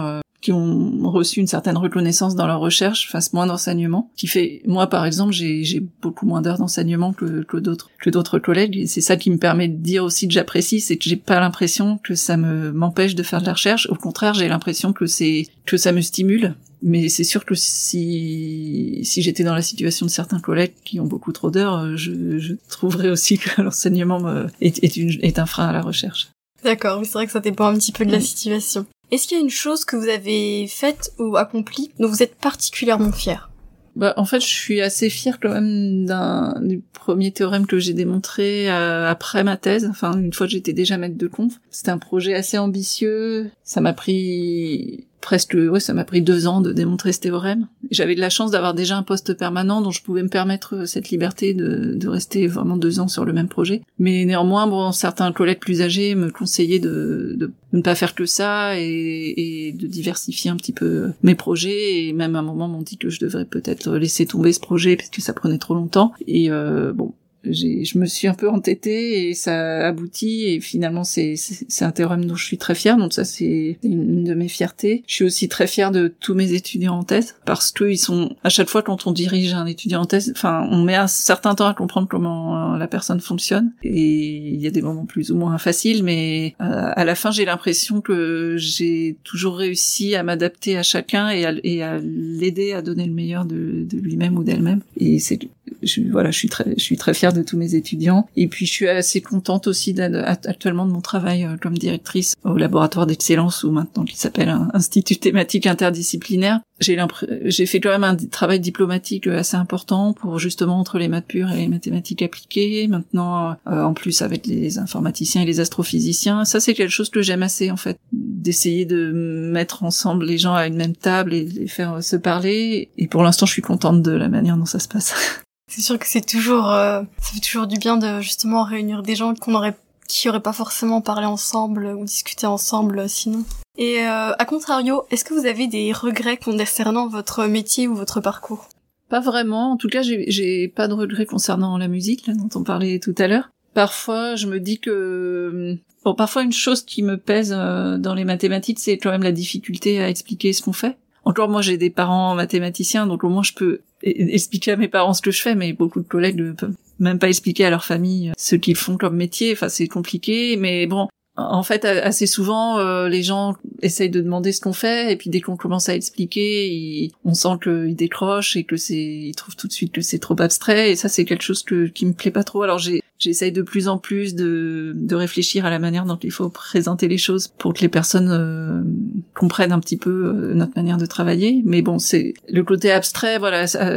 qui ont reçu une certaine reconnaissance dans leur recherche fassent moins d'enseignement, qui fait, moi par exemple, j'ai, j'ai beaucoup moins d'heures d'enseignement que, que d'autres, que d'autres collègues, et c'est ça qui me permet de dire aussi que j'apprécie, c'est que j'ai pas l'impression que ça me, m'empêche de faire de la recherche, au contraire, j'ai l'impression que c'est, que ça me stimule, mais c'est sûr que si, si j'étais dans la situation de certains collègues qui ont beaucoup trop d'heures, je, je trouverais aussi que l'enseignement me, est, est, une, est un frein à la recherche. D'accord, oui, c'est vrai que ça dépend un petit peu de la situation. Est-ce qu'il y a une chose que vous avez faite ou accomplie dont vous êtes particulièrement fier ? Bah, en fait, je suis assez fière quand même d'un, du premier théorème que j'ai démontré euh, après ma thèse. Enfin, une fois que j'étais déjà maître de conf. C'était un projet assez ambitieux. Ça m'a pris presque, ouais, ça m'a pris deux ans de démontrer ce théorème. J'avais de la chance d'avoir déjà un poste permanent, dont je pouvais me permettre cette liberté de, de rester vraiment deux ans sur le même projet. Mais néanmoins, bon, certains collègues plus âgés me conseillaient de, de, de ne pas faire que ça et, et de diversifier un petit peu mes projets. Et même à un moment, m'ont dit que je devrais peut-être laisser tomber ce projet parce que ça prenait trop longtemps. Et euh, bon. J'ai, je me suis un peu entêtée et ça aboutit et finalement c'est, c'est, c'est un théorème dont je suis très fière, donc ça c'est une, une de mes fiertés. Je suis aussi très fière de tous mes étudiants en thèse parce que ils sont, à chaque fois quand on dirige un étudiant en thèse, enfin on met un certain temps à comprendre comment la personne fonctionne et il y a des moments plus ou moins faciles, mais euh, à la fin j'ai l'impression que j'ai toujours réussi à m'adapter à chacun et à, et à l'aider à donner le meilleur de, de lui-même ou d'elle-même. Et c'est, je, voilà, je suis très, je suis très fière de tous mes étudiants. Et puis je suis assez contente aussi actuellement de mon travail comme directrice au laboratoire d'excellence, ou maintenant qui s'appelle un Institut thématique interdisciplinaire. J'ai j'ai fait quand même un travail diplomatique assez important pour justement entre les maths pures et les mathématiques appliquées. Maintenant, euh, en plus avec les informaticiens et les astrophysiciens, ça c'est quelque chose que j'aime assez en fait, d'essayer de mettre ensemble les gens à une même table et les faire se parler. Et pour l'instant, je suis contente de la manière dont ça se passe. C'est sûr que c'est toujours, euh, ça fait toujours du bien de justement réunir des gens qu'on aurait, qui auraient pas forcément parlé ensemble ou discuté ensemble sinon. Et euh, à contrario, est-ce que vous avez des regrets concernant votre métier ou votre parcours ? Pas vraiment. En tout cas, j'ai, j'ai pas de regrets concernant la musique, là, dont on parlait tout à l'heure. Parfois, je me dis que, bon, parfois une chose qui me pèse euh, dans les mathématiques, c'est quand même la difficulté à expliquer ce qu'on fait. Encore, moi, j'ai des parents mathématiciens, donc au moins je peux expliquer à mes parents ce que je fais, mais beaucoup de collègues ne peuvent même pas expliquer à leur famille ce qu'ils font comme métier. Enfin, c'est compliqué, mais bon, en fait, assez souvent, euh, les gens essayent de demander ce qu'on fait, et puis dès qu'on commence à expliquer, ils, on sent qu'ils décrochent et que c'est, ils trouvent tout de suite que c'est trop abstrait, et ça, c'est quelque chose que, qui me plaît pas trop. Alors, j'ai, j'essaye de plus en plus de, de réfléchir à la manière dont il faut présenter les choses pour que les personnes euh, comprennent un petit peu euh, notre manière de travailler. Mais bon, c'est le côté abstrait, voilà, ça,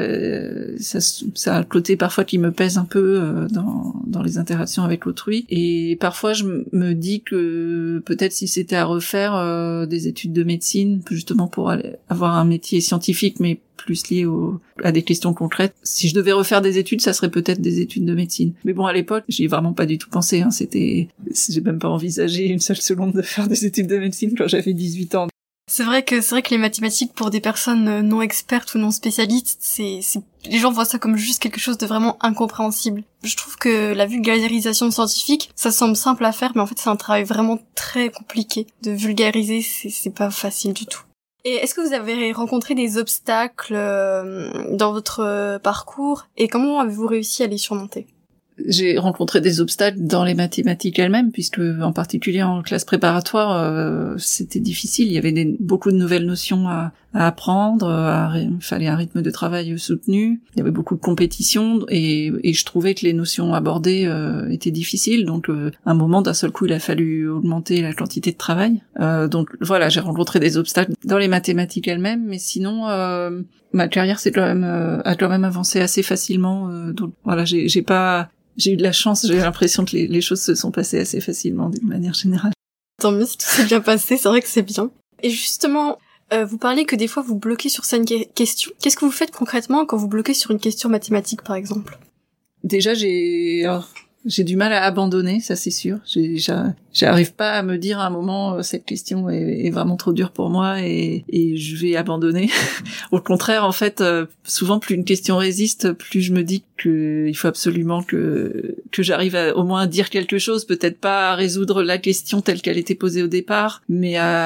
ça, ça a un côté parfois qui me pèse un peu euh, dans, dans les interactions avec autrui. Et parfois, je me dis que peut-être si c'était à refaire euh, des études de médecine, justement pour aller, avoir un métier scientifique, mais plus lié au, à des questions concrètes. Si je devais refaire des études, ça serait peut-être des études de médecine. Mais bon, à l'époque, j'y ai vraiment pas du tout pensé, hein. C'était, j'ai même pas envisagé une seule seconde de faire des études de médecine quand j'avais dix-huit ans. C'est vrai que c'est vrai que les mathématiques pour des personnes non expertes ou non spécialistes, c'est, c'est les gens voient ça comme juste quelque chose de vraiment incompréhensible. Je trouve que la vulgarisation scientifique, ça semble simple à faire, mais en fait c'est un travail vraiment très compliqué. De vulgariser, c'est, c'est pas facile du tout. Et est-ce que vous avez rencontré des obstacles euh, dans votre euh, parcours et comment avez-vous réussi à les surmonter ? J'ai rencontré des obstacles dans les mathématiques elles-mêmes, puisque en particulier en classe préparatoire, euh, c'était difficile. Il y avait des, beaucoup de nouvelles notions à, à apprendre, il fallait un rythme de travail soutenu, il y avait beaucoup de compétition, et, et je trouvais que les notions abordées euh, étaient difficiles. Donc, euh, à un moment, d'un seul coup, il a fallu augmenter la quantité de travail. Euh, donc, voilà, j'ai rencontré des obstacles dans les mathématiques elles-mêmes, mais sinon, euh, ma carrière c'est quand même euh, a quand même avancé assez facilement. Euh, donc, voilà, j'ai, j'ai pas J'ai eu de la chance, j'ai l'impression que les, les choses se sont passées assez facilement d'une manière générale. Tant mieux si tout s'est bien passé, c'est vrai que c'est bien. Et justement, euh, vous parlez que des fois vous bloquez sur certaines questions. Qu'est-ce que vous faites concrètement quand vous bloquez sur une question mathématique, par exemple ? Déjà, j'ai... Alors, j'ai du mal à abandonner, ça c'est sûr. J'ai, j'arrive pas à me dire à un moment cette question est, est vraiment trop dure pour moi et, et je vais abandonner. Au contraire, en fait, souvent plus une question résiste, plus je me dis que il faut absolument que que j'arrive à, au moins à dire quelque chose, peut-être pas à résoudre la question telle qu'elle était posée au départ, mais à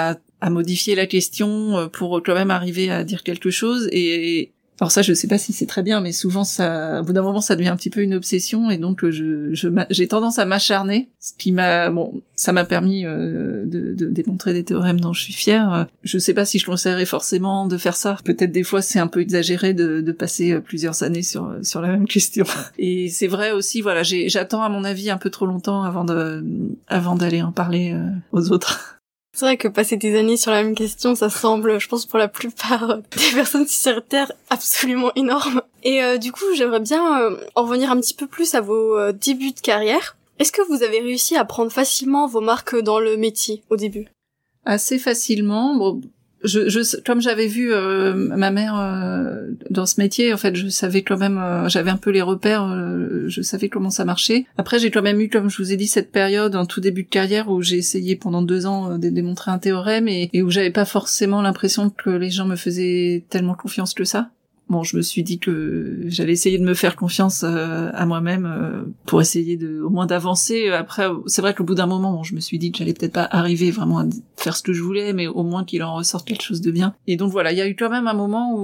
à modifier la question pour quand même arriver à dire quelque chose. Et alors ça, je sais pas si c'est très bien, mais souvent ça, au bout d'un moment, ça devient un petit peu une obsession, et donc je, je j'ai tendance à m'acharner, ce qui m'a, bon, ça m'a permis euh, de, de démontrer des théorèmes dont je suis fière. Je sais pas si je conseillerais forcément de faire ça. Peut-être des fois c'est un peu exagéré de, de passer plusieurs années sur sur la même question. Et c'est vrai aussi, voilà, j'ai, j'attends à mon avis un peu trop longtemps avant de, avant d'aller en parler euh, aux autres. C'est vrai que passer des années sur la même question, ça semble, je pense pour la plupart des personnes sur Terre, absolument énorme. Et euh, du coup, j'aimerais bien euh, en revenir un petit peu plus à vos euh, débuts de carrière. Est-ce que vous avez réussi à prendre facilement vos marques dans le métier au début ? Assez facilement. Bon, je, je, comme j'avais vu euh, ma mère euh, dans ce métier, en fait, je savais quand même, euh, j'avais un peu les repères, euh, je savais comment ça marchait. Après, j'ai quand même eu, comme je vous ai dit, cette période en tout début de carrière où j'ai essayé pendant deux ans euh, de démontrer un théorème et, et où j'avais pas forcément l'impression que les gens me faisaient tellement confiance que ça. Bon, je me suis dit que j'allais essayer de me faire confiance euh, à moi-même euh, pour essayer de, au moins d'avancer. Après, c'est vrai qu'au bout d'un moment, bon, je me suis dit que j'allais peut-être pas arriver vraiment à faire ce que je voulais, mais au moins qu'il en ressorte quelque chose de bien. Et donc voilà, il y a eu quand même un moment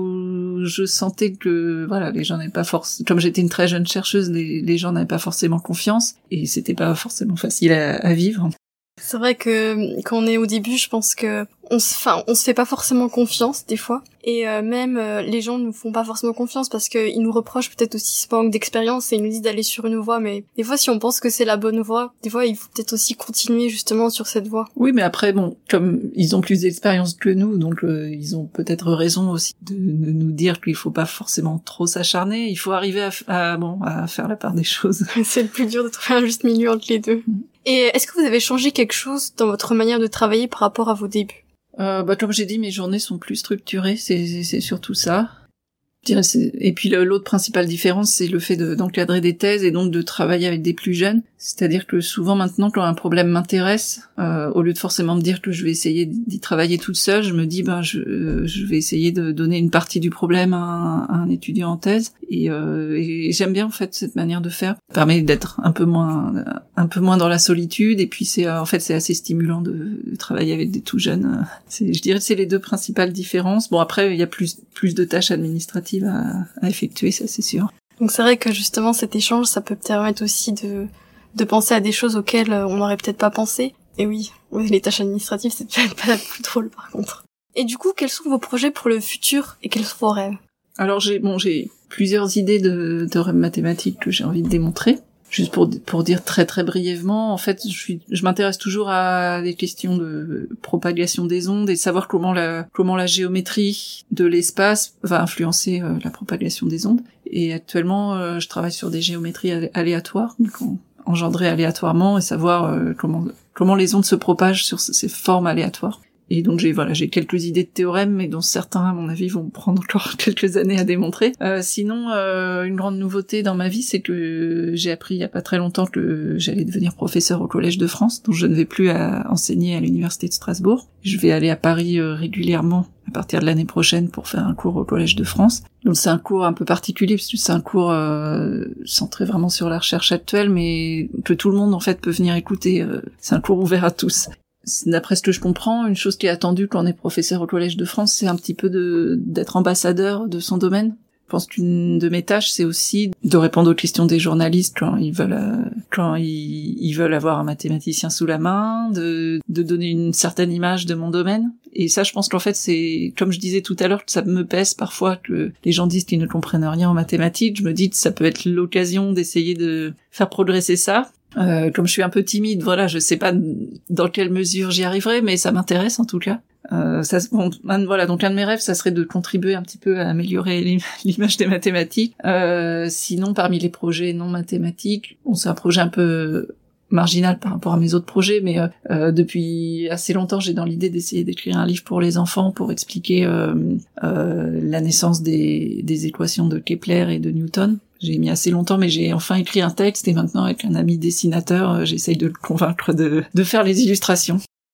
où je sentais que voilà, les gens n'avaient pas forcément, comme j'étais une très jeune chercheuse, les, les gens n'avaient pas forcément confiance et c'était pas forcément facile à, à vivre. C'est vrai que quand on est au début, je pense que on se, enfin, on se fait pas forcément confiance des fois, et euh, même euh, les gens nous font pas forcément confiance parce que ils nous reprochent peut-être aussi ce manque d'expérience et ils nous disent d'aller sur une voie. Mais des fois, si on pense que c'est la bonne voie, des fois, il faut peut-être aussi continuer justement sur cette voie. Oui, mais après, bon, comme ils ont plus d'expérience que nous, donc euh, ils ont peut-être raison aussi de, de nous dire qu'il faut pas forcément trop s'acharner. Il faut arriver à, à bon à faire la part des choses. C'est le plus dur de trouver un juste milieu entre les deux. Mmh. Et est-ce que vous avez changé quelque chose dans votre manière de travailler par rapport à vos débuts ? Euh, bah, comme j'ai dit, mes journées sont plus structurées, c'est, c'est, c'est surtout ça. Je dirais, c'est... Et puis le, l'autre principale différence, c'est le fait de, d'encadrer des thèses et donc de travailler avec des plus jeunes. C'est-à-dire que souvent maintenant, quand un problème m'intéresse, euh, au lieu de forcément me dire que je vais essayer d'y travailler toute seule, je me dis, ben, je, euh, je vais essayer de donner une partie du problème à un, à un étudiant en thèse. Et, euh, et j'aime bien en fait cette manière de faire. Ça permet d'être un peu moins, un peu moins dans la solitude. Et puis c'est, euh, en fait, c'est assez stimulant de, de travailler avec des tout jeunes. C'est, je dirais que c'est les deux principales différences. Bon, après, il y a plus, plus de tâches administratives à, à effectuer, ça c'est sûr. Donc c'est vrai que justement cet échange, ça peut permettre aussi de de penser à des choses auxquelles on n'aurait peut-être pas pensé. Et oui, les tâches administratives, c'est peut-être pas la plus drôle par contre. Et du coup, quels sont vos projets pour le futur et quels sont vos rêves ? Alors j'ai bon j'ai plusieurs idées de théorèmes mathématiques que j'ai envie de démontrer. Juste pour pour dire très très brièvement, en fait, je suis je m'intéresse toujours à des questions de propagation des ondes et de savoir comment la comment la géométrie de l'espace va influencer euh, la propagation des ondes. Et actuellement, euh, je travaille sur des géométries aléatoires, donc on, engendrées aléatoirement et savoir euh, comment comment les ondes se propagent sur ces formes aléatoires. Et donc j'ai voilà j'ai quelques idées de théorèmes, mais dont certains à mon avis vont prendre encore quelques années à démontrer. Euh, sinon euh, une grande nouveauté dans ma vie, c'est que j'ai appris il y a pas très longtemps que j'allais devenir professeur au Collège de France, donc je ne vais plus à enseigner à l'université de Strasbourg. Je vais aller à Paris euh, régulièrement à partir de l'année prochaine pour faire un cours au Collège de France. Donc c'est un cours un peu particulier parce que c'est un cours euh, centré vraiment sur la recherche actuelle, mais que tout le monde en fait peut venir écouter. Euh, c'est un cours ouvert à tous. D'après ce que je comprends, une chose qui est attendue quand on est professeur au Collège de France, c'est un petit peu de d'être ambassadeur de son domaine. Je pense qu'une de mes tâches, c'est aussi de répondre aux questions des journalistes quand ils veulent euh, quand ils, ils veulent avoir un mathématicien sous la main, de de donner une certaine image de mon domaine. Et ça, je pense qu'en fait, c'est, comme je disais tout à l'heure, que ça me pèse parfois que les gens disent qu'ils ne comprennent rien en mathématiques. Je me dis que ça peut être l'occasion d'essayer de faire progresser ça. Euh, comme je suis un peu timide, voilà, je sais pas dans quelle mesure j'y arriverai, mais ça m'intéresse en tout cas. Euh, ça, bon, un, voilà, donc un de mes rêves, ça serait de contribuer un petit peu à améliorer l'image des mathématiques. Euh, sinon, parmi les projets non mathématiques, bon, c'est un projet un peu marginal par rapport à mes autres projets, mais euh, euh, depuis assez longtemps, j'ai dans l'idée d'essayer d'écrire un livre pour les enfants pour expliquer euh, euh, la naissance des, des équations de Kepler et de Newton. J'ai mis assez longtemps, mais j'ai enfin écrit un texte et maintenant avec un ami dessinateur, euh, j'essaye de le convaincre de, de faire les illustrations.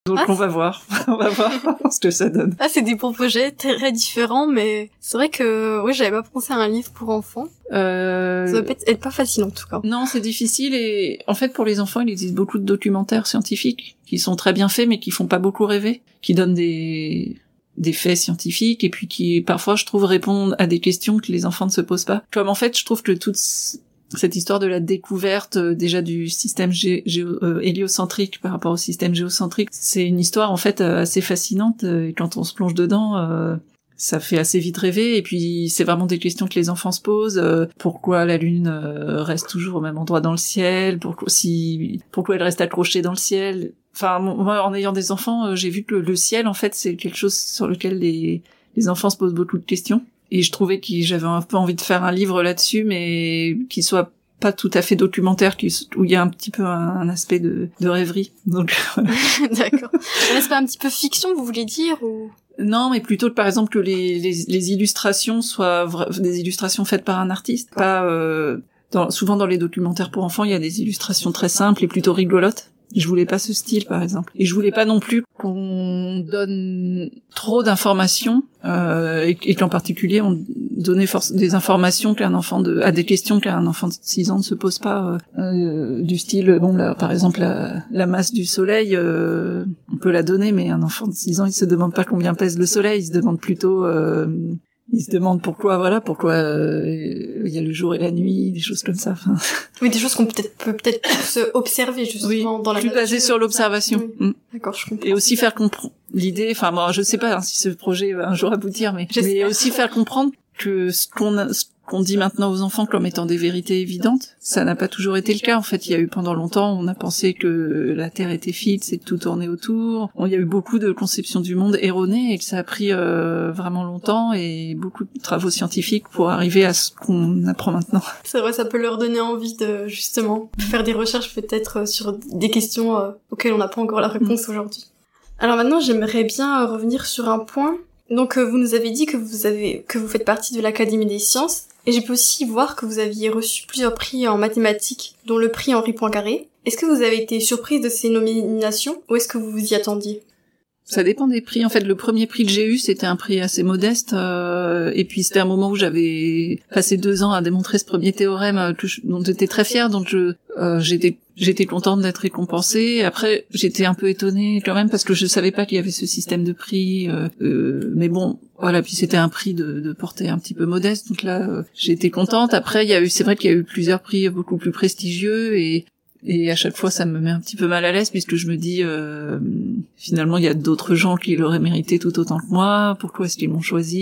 Donc ah, on va voir, on va voir ce que ça donne. Ah, c'est des bons projets très différents, mais c'est vrai que oui, j'avais pas pensé à un livre pour enfants. Euh... Ça va peut-être être pas facile en tout cas. Non, c'est difficile et en fait pour les enfants, il existe beaucoup de documentaires scientifiques qui sont très bien faits mais qui font pas beaucoup rêver, qui donnent des des faits scientifiques et puis qui parfois je trouve répondent à des questions que les enfants ne se posent pas. Comme en fait, je trouve que toute cette histoire de la découverte euh, déjà du système gé- géo- euh, héliocentrique par rapport au système géocentrique, c'est une histoire en fait euh, assez fascinante euh, et quand on se plonge dedans, euh, ça fait assez vite rêver. Et puis c'est vraiment des questions que les enfants se posent. Euh, pourquoi la Lune euh, reste toujours au même endroit dans le ciel ? Pourquoi si pourquoi elle reste accrochée dans le ciel ? Enfin moi en ayant des enfants, euh, j'ai vu que le, le ciel en fait c'est quelque chose sur lequel les les enfants se posent beaucoup de questions. Et je trouvais que j'avais un peu envie de faire un livre là-dessus, mais qui soit pas tout à fait documentaire, qui, où il y a un petit peu un, un aspect de, de rêverie. Donc voilà. D'accord. Est-ce pas un petit peu fiction, vous voulez dire ou... Non, mais plutôt que par exemple que les, les, les illustrations soient vra- des illustrations faites par un artiste. Pas euh, dans, souvent dans les documentaires pour enfants, il y a des illustrations très simples et plutôt rigolotes. Je voulais pas ce style, par exemple. Et je voulais pas non plus qu'on donne trop d'informations, euh, et, et qu'en particulier, on donnait force, des informations qu'un enfant de, à des questions qu'un enfant de six ans ne se pose pas, euh, euh, du style, bon, là, par exemple, la, la masse du soleil, euh, on peut la donner, mais un enfant de six ans, il se demande pas combien pèse le soleil, il se demande plutôt, euh, il se demande pourquoi, voilà, pourquoi euh, il y a le jour et la nuit, des choses comme ça. Enfin... Oui, des choses qu'on peut peut-être peut peut-être plus observer justement oui, dans la plus nature. basé sur l'observation. Oui. Mm. D'accord, je comprends. Et aussi faire comprendre l'idée. Enfin, moi, je sais pas hein, si ce projet va un jour aboutir, mais J'espère. mais aussi faire comprendre que ce qu'on a, ce qu'on dit maintenant aux enfants comme étant des vérités évidentes, ça n'a pas toujours été le cas. En fait, il y a eu pendant longtemps, on a pensé que la Terre était fixe et que tout tournait autour. Bon, il y a eu beaucoup de conceptions du monde erronées et que ça a pris euh, vraiment longtemps et beaucoup de travaux scientifiques pour arriver à ce qu'on apprend maintenant. C'est vrai, ça peut leur donner envie de, justement, faire des recherches peut-être sur des questions euh, auxquelles on n'a pas encore la réponse mmh. aujourd'hui. Alors maintenant, j'aimerais bien revenir sur un point. Donc, euh, vous nous avez dit que vous avez, que vous faites partie de l'Académie des sciences. Et j'ai pu aussi voir que vous aviez reçu plusieurs prix en mathématiques, dont le prix Henri Poincaré. Est-ce que vous avez été surprise de ces nominations, ou est-ce que vous vous y attendiez ? Ça dépend des prix. En fait, le premier prix que j'ai eu, c'était un prix assez modeste. Euh, et puis, c'était un moment où j'avais passé deux ans à démontrer ce premier théorème euh, que je, dont j'étais très fière. Donc, je, euh, j'étais, j'étais contente d'être récompensée. Après, j'étais un peu étonnée quand même parce que je savais pas qu'il y avait ce système de prix. Euh, euh, mais bon, voilà. Puis c'était un prix de, de portée un petit peu modeste. Donc là, euh, j'ai été contente. Après, il y a eu, c'est vrai qu'il y a eu plusieurs prix beaucoup plus prestigieux et Et à chaque fois, ça me met un petit peu mal à l'aise puisque je me dis, euh, finalement, il y a d'autres gens qui l'auraient mérité tout autant que moi. Pourquoi est-ce qu'ils m'ont choisi ?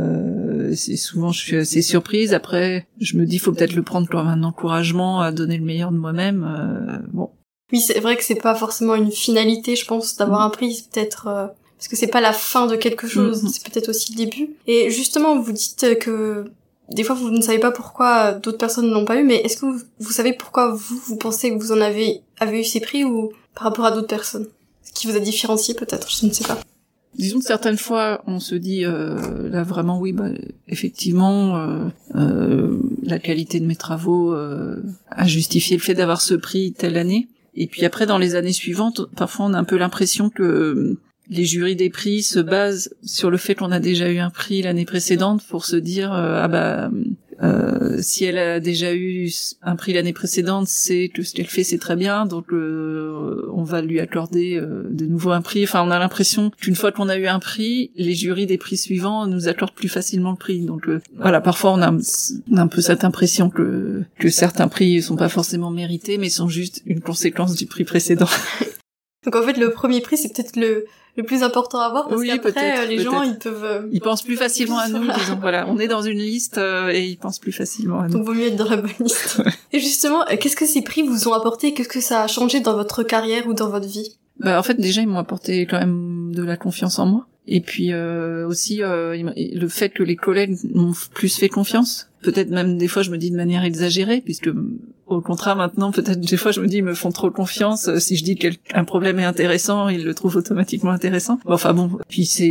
euh, c'est souvent, je suis assez surprise. Après, je me dis, faut peut-être le prendre comme un encouragement à donner le meilleur de moi-même. Euh, bon. Oui, c'est vrai que c'est pas forcément une finalité, je pense, d'avoir mmh. un prix. C'est peut-être euh, parce que c'est pas la fin de quelque chose. Mmh. C'est peut-être aussi le début. Et justement, vous dites que des fois, vous ne savez pas pourquoi d'autres personnes ne l'ont pas eu, mais est-ce que vous, vous savez pourquoi vous, vous pensez que vous en avez, avez eu ces prix ou par rapport à d'autres personnes ? Ce qui vous a différencié peut-être, je ne sais pas. Disons que certaines fois, on se dit, euh, là vraiment, oui, bah, effectivement, euh, euh, la qualité de mes travaux euh, a justifié le fait d'avoir ce prix telle année. Et puis après, dans les années suivantes, parfois on a un peu l'impression que les jurys des prix se basent sur le fait qu'on a déjà eu un prix l'année précédente pour se dire euh, ah bah euh, si elle a déjà eu un prix l'année précédente, c'est que ce qu'elle fait c'est très bien, donc euh, on va lui accorder euh, de nouveau un prix. Enfin, on a l'impression qu'une fois qu'on a eu un prix, les jurys des prix suivants nous accordent plus facilement le prix. Donc euh, voilà, parfois on a, on a un peu cette impression que que certains prix sont pas forcément mérités, mais sont juste une conséquence du prix précédent. Donc en fait, le premier prix, c'est peut-être le le plus important à voir parce oui, qu'après les peut-être. gens ils peuvent euh, ils pensent plus facilement à nous, voilà. Disons voilà, on est dans une liste euh, et ils pensent plus facilement à nous. Donc vaut mieux être dans la bonne liste. Et justement, qu'est-ce que ces prix vous ont apporté ? Qu'est-ce que ça a changé dans votre carrière ou dans votre vie ? Bah en fait déjà ils m'ont apporté quand même de la confiance en moi. Et puis euh, aussi euh, le fait que les collègues m'ont plus fait confiance. Peut-être même des fois je me dis de manière exagérée, puisque au contraire maintenant peut-être des fois je me dis ils me font trop confiance. Si je dis qu'un problème est intéressant, ils le trouvent automatiquement intéressant. Bon, enfin bon, puis c'est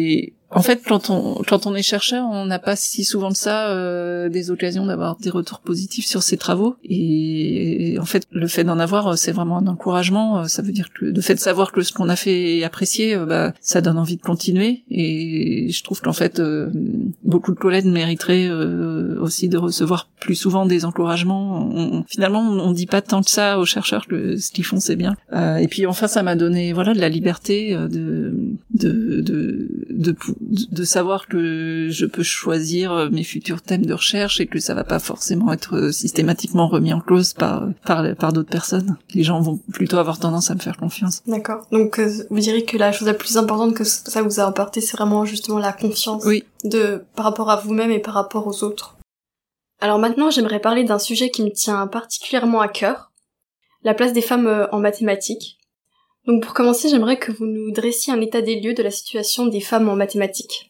En fait, quand on quand on est chercheur, on n'a pas si souvent de ça euh, des occasions d'avoir des retours positifs sur ses travaux. Et, et en fait, le fait d'en avoir, c'est vraiment un encouragement. Ça veut dire que le fait de savoir que ce qu'on a fait est apprécié, euh, bah, ça donne envie de continuer. Et je trouve qu'en fait, euh, beaucoup de collègues mériteraient euh, aussi de recevoir plus souvent des encouragements. On, finalement, on, on dit pas tant que ça aux chercheurs que ce qu'ils font, c'est bien. Euh, et puis enfin, ça m'a donné voilà de la liberté de de de de, de de savoir que je peux choisir mes futurs thèmes de recherche et que ça va pas forcément être systématiquement remis en cause par par par d'autres personnes. Les gens vont plutôt avoir tendance à me faire confiance. D'accord. Donc euh, vous diriez que la chose la plus importante que ça vous a apporté, c'est vraiment justement la confiance. Oui. De par rapport à vous-même et par rapport aux autres. Alors maintenant, j'aimerais parler d'un sujet qui me tient particulièrement à cœur, la place des femmes en mathématiques. Donc pour commencer, j'aimerais que vous nous dressiez un état des lieux de la situation des femmes en mathématiques.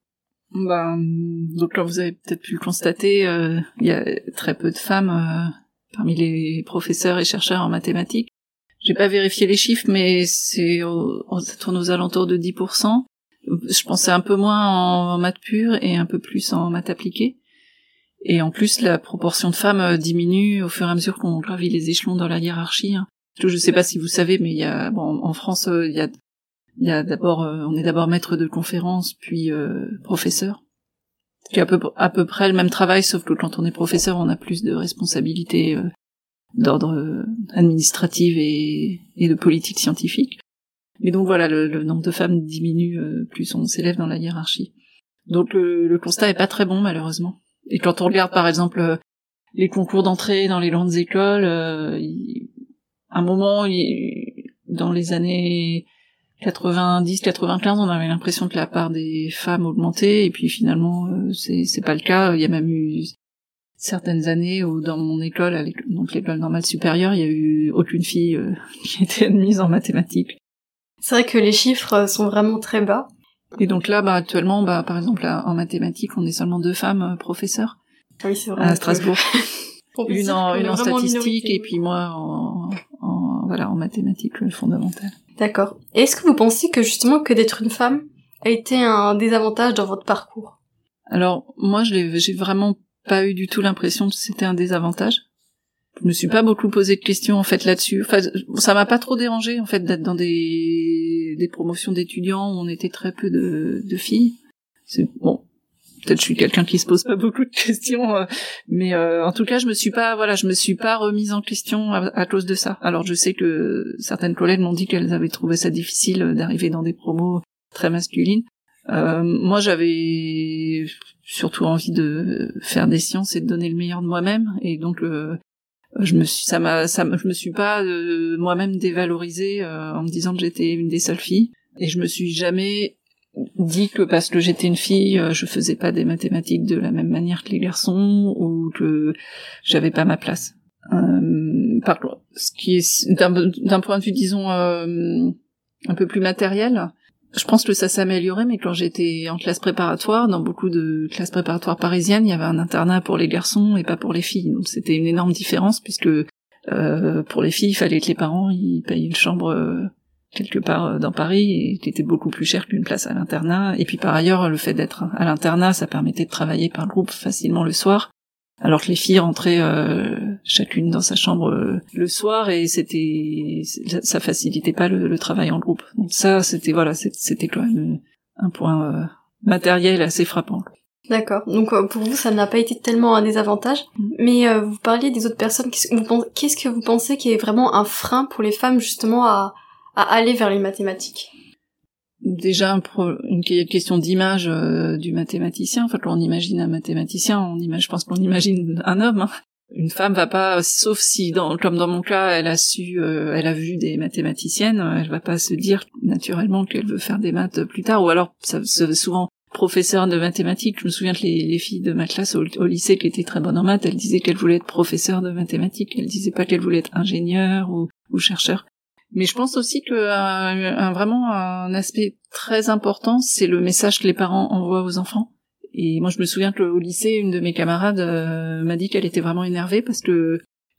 Ben, donc comme vous avez peut-être pu le constater, euh, il y a très peu de femmes euh, parmi les professeurs et chercheurs en mathématiques. J'ai pas vérifié les chiffres, mais c'est au, ça tourne aux alentours de dix pour cent. Je pensais un peu moins en maths pure et un peu plus en maths appliquée. Et en plus, la proportion de femmes diminue au fur et à mesure qu'on gravit les échelons dans la hiérarchie. Je sais pas si vous savez, mais il y a, bon, en France, il y a, il y a d'abord, euh, on est d'abord maître de conférence, puis euh, professeur. C'est à peu, à peu près le même travail, sauf que quand on est professeur, on a plus de responsabilités euh, d'ordre euh, administratif et, et de politique scientifique. Mais donc voilà, le, le nombre de femmes diminue euh, plus on s'élève dans la hiérarchie. Donc le, le constat est pas très bon, malheureusement. Et quand on regarde, par exemple, les concours d'entrée dans les grandes écoles, euh, il, à un moment, il, dans les années quatre-vingt-dix quatre-vingt-quinze, on avait l'impression que la part des femmes augmentait, et puis finalement, euh, c'est, c'est pas le cas. Il y a même eu certaines années où, dans mon école, à l'école, donc l'école normale supérieure, il y a eu aucune fille euh, qui était admise en mathématiques. C'est vrai que les chiffres sont vraiment très bas. Et donc là, bah, actuellement, bah, par exemple, en mathématiques, on est seulement deux femmes euh, professeurs. Oui, c'est vrai. À Strasbourg. Que... une en, une en statistique et puis moi en, en, voilà, en mathématiques fondamentales. D'accord. Et est-ce que vous pensez que justement que d'être une femme a été un désavantage dans votre parcours? Alors, moi, je l'ai, j'ai vraiment pas eu du tout l'impression que c'était un désavantage. Je me suis pas beaucoup posé de questions, en fait, là-dessus. Enfin, ça m'a pas trop dérangé, en fait, d'être dans des, des promotions d'étudiants où on était très peu de, de filles. C'est, bon. Peut-être je suis quelqu'un qui se pose pas beaucoup de questions, euh, mais euh, en tout cas je me suis pas, voilà, je me suis pas remise en question à, à cause de ça. Alors je sais que certaines collègues m'ont dit qu'elles avaient trouvé ça difficile d'arriver dans des promos très masculines. Euh, moi j'avais surtout envie de faire des sciences et de donner le meilleur de moi-même, et donc euh, je me suis, ça m'a, ça, je me suis pas euh, moi-même dévalorisée euh, en me disant que j'étais une des seules filles, et je me suis jamais dit que parce que j'étais une fille, je faisais pas des mathématiques de la même manière que les garçons, ou que j'avais pas ma place. Euh, par contre, ce qui est d'un, d'un point de vue, disons, euh, un peu plus matériel, je pense que ça s'est amélioré, mais quand j'étais en classe préparatoire, dans beaucoup de classes préparatoires parisiennes, il y avait un internat pour les garçons et pas pour les filles. Donc c'était une énorme différence, puisque euh, pour les filles, il fallait que les parents ils payent une chambre euh, quelque part dans Paris, et qui était beaucoup plus cher qu'une place à l'internat. Et puis par ailleurs, le fait d'être à l'internat, ça permettait de travailler par groupe facilement le soir, alors que les filles rentraient euh, chacune dans sa chambre euh, le soir, et c'était ça facilitait pas le, le travail en groupe. Donc ça, c'était voilà, c'était quand même un point euh, matériel assez frappant. D'accord. Donc euh, pour vous, ça n'a pas été tellement un désavantage, mmh. mais euh, vous parliez des autres personnes. Qu'est-ce que vous pensez, qu'est-ce que vous pensez qui est vraiment un frein pour les femmes justement à à aller vers les mathématiques? Déjà, un pro, une question d'image euh, du mathématicien. Enfin, quand on imagine un mathématicien, on imagine, je pense qu'on imagine un homme. Hein. Une femme va pas, sauf si, dans, comme dans mon cas, elle a su, euh, elle a vu des mathématiciennes, elle va pas se dire naturellement qu'elle veut faire des maths plus tard. Ou alors, ça, c'est souvent professeur de mathématiques. Je me souviens que les, les filles de ma classe au, au lycée qui étaient très bonnes en maths, elles disaient qu'elles voulaient être professeurs de mathématiques. Elles disaient pas qu'elles voulaient être ingénieures ou, ou chercheurs. Mais je pense aussi que un, un, vraiment un aspect très important, c'est le message que les parents envoient aux enfants. Et moi, je me souviens qu'au lycée, une de mes camarades euh, m'a dit qu'elle était vraiment énervée parce que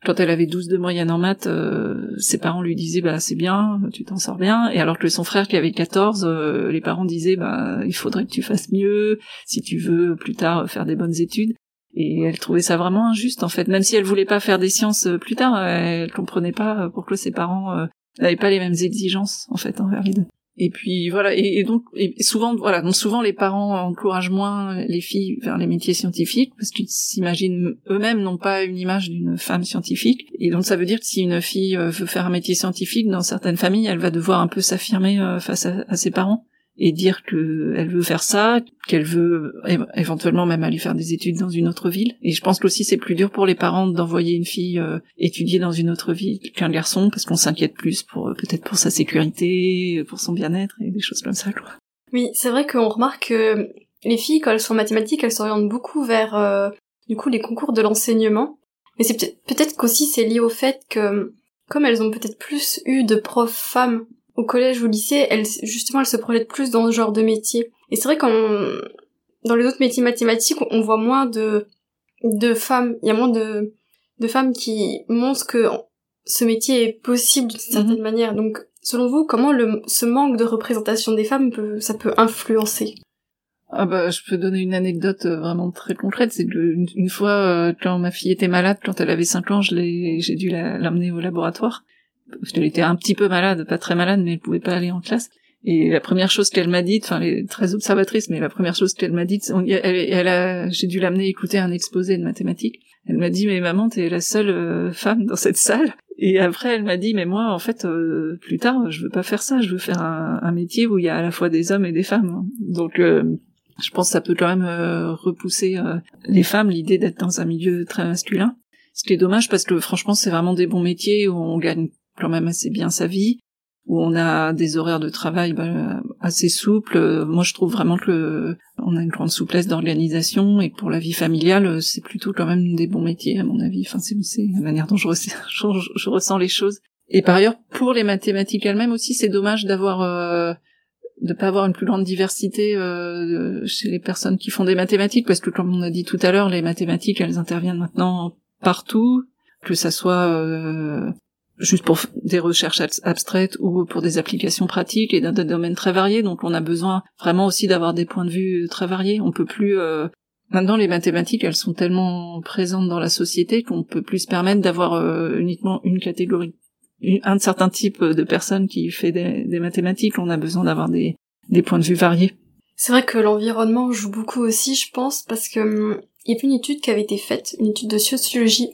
quand elle avait douze de moyenne en maths, euh, ses parents lui disaient bah c'est bien, tu t'en sors bien, et alors que son frère qui avait quatorze, euh, les parents disaient bah il faudrait que tu fasses mieux si tu veux plus tard faire des bonnes études. Et elle trouvait ça vraiment injuste en fait, même si elle voulait pas faire des sciences plus tard, elle comprenait pas pourquoi ses parents euh, n'avaient pas les mêmes exigences en fait envers les deux. Et puis voilà, et, et donc et souvent voilà, donc souvent les parents encouragent moins les filles vers les métiers scientifiques parce qu'ils s'imaginent eux-mêmes n'ont pas une image d'une femme scientifique. Et donc ça veut dire que si une fille veut faire un métier scientifique, dans certaines familles, elle va devoir un peu s'affirmer face à, à ses parents et dire que elle veut faire ça, qu'elle veut é- éventuellement même aller faire des études dans une autre ville. Et je pense qu'aussi c'est plus dur pour les parents d'envoyer une fille euh, étudier dans une autre ville qu'un garçon, parce qu'on s'inquiète plus pour euh, peut-être pour sa sécurité, pour son bien-être et des choses comme ça, quoi. Oui, c'est vrai qu'on remarque que les filles, quand elles sont en mathématiques, elles s'orientent beaucoup vers euh, du coup les concours de l'enseignement. Mais c'est peut-être, peut-être qu'aussi c'est lié au fait que comme elles ont peut-être plus eu de profs femmes au collège ou au lycée, elles, justement, elles se projettent plus dans ce genre de métier. Et c'est vrai qu'on, dans les autres métiers mathématiques, on voit moins de, de femmes, il y a moins de, de femmes qui montrent que ce métier est possible d'une certaine mmh. manière. Donc, selon vous, comment le, ce manque de représentation des femmes peut, ça peut influencer? Ah bah, je peux donner une anecdote vraiment très concrète. C'est que une, une fois, euh, quand ma fille était malade, quand elle avait cinq ans, je l'ai, j'ai dû la, l'emmener au laboratoire. Parce qu'elle était un petit peu malade, pas très malade, mais elle pouvait pas aller en classe. Et la première chose qu'elle m'a dite, enfin, elle est très observatrice, mais la première chose qu'elle m'a dite, elle, elle a, j'ai dû l'amener écouter un exposé de mathématiques. Elle m'a dit, mais maman, t'es la seule euh, femme dans cette salle. Et après, elle m'a dit, mais moi, en fait, euh, plus tard, je veux pas faire ça. Je veux faire un, un métier où il y a à la fois des hommes et des femmes. Donc, euh, je pense que ça peut quand même euh, repousser euh, les femmes, l'idée d'être dans un milieu très masculin. Ce qui est dommage parce que franchement, c'est vraiment des bons métiers où on gagne quand même assez bien sa vie, où on a des horaires de travail bah, assez souples. Moi, je trouve vraiment que le, on a une grande souplesse d'organisation, et pour la vie familiale, c'est plutôt quand même des bons métiers, à mon avis. Enfin, c'est, c'est la manière dont je, ressens, je, je ressens les choses. Et par ailleurs, pour les mathématiques elles-mêmes aussi, c'est dommage d'avoir, euh, de pas avoir une plus grande diversité euh, chez les personnes qui font des mathématiques, parce que comme on a dit tout à l'heure, les mathématiques, elles interviennent maintenant partout, que ça soit euh, juste pour des recherches abstraites ou pour des applications pratiques et dans des domaines très variés. Donc on a besoin vraiment aussi d'avoir des points de vue très variés. On peut plus euh... maintenant les mathématiques, elles sont tellement présentes dans la société qu'on peut plus se permettre d'avoir euh, uniquement une catégorie, une, un certain type de personnes qui fait des, des mathématiques. On a besoin d'avoir des, des points de vue variés. C'est vrai que l'environnement joue beaucoup aussi, je pense, parce que hum, il y a une étude qui avait été faite, une étude de sociologie,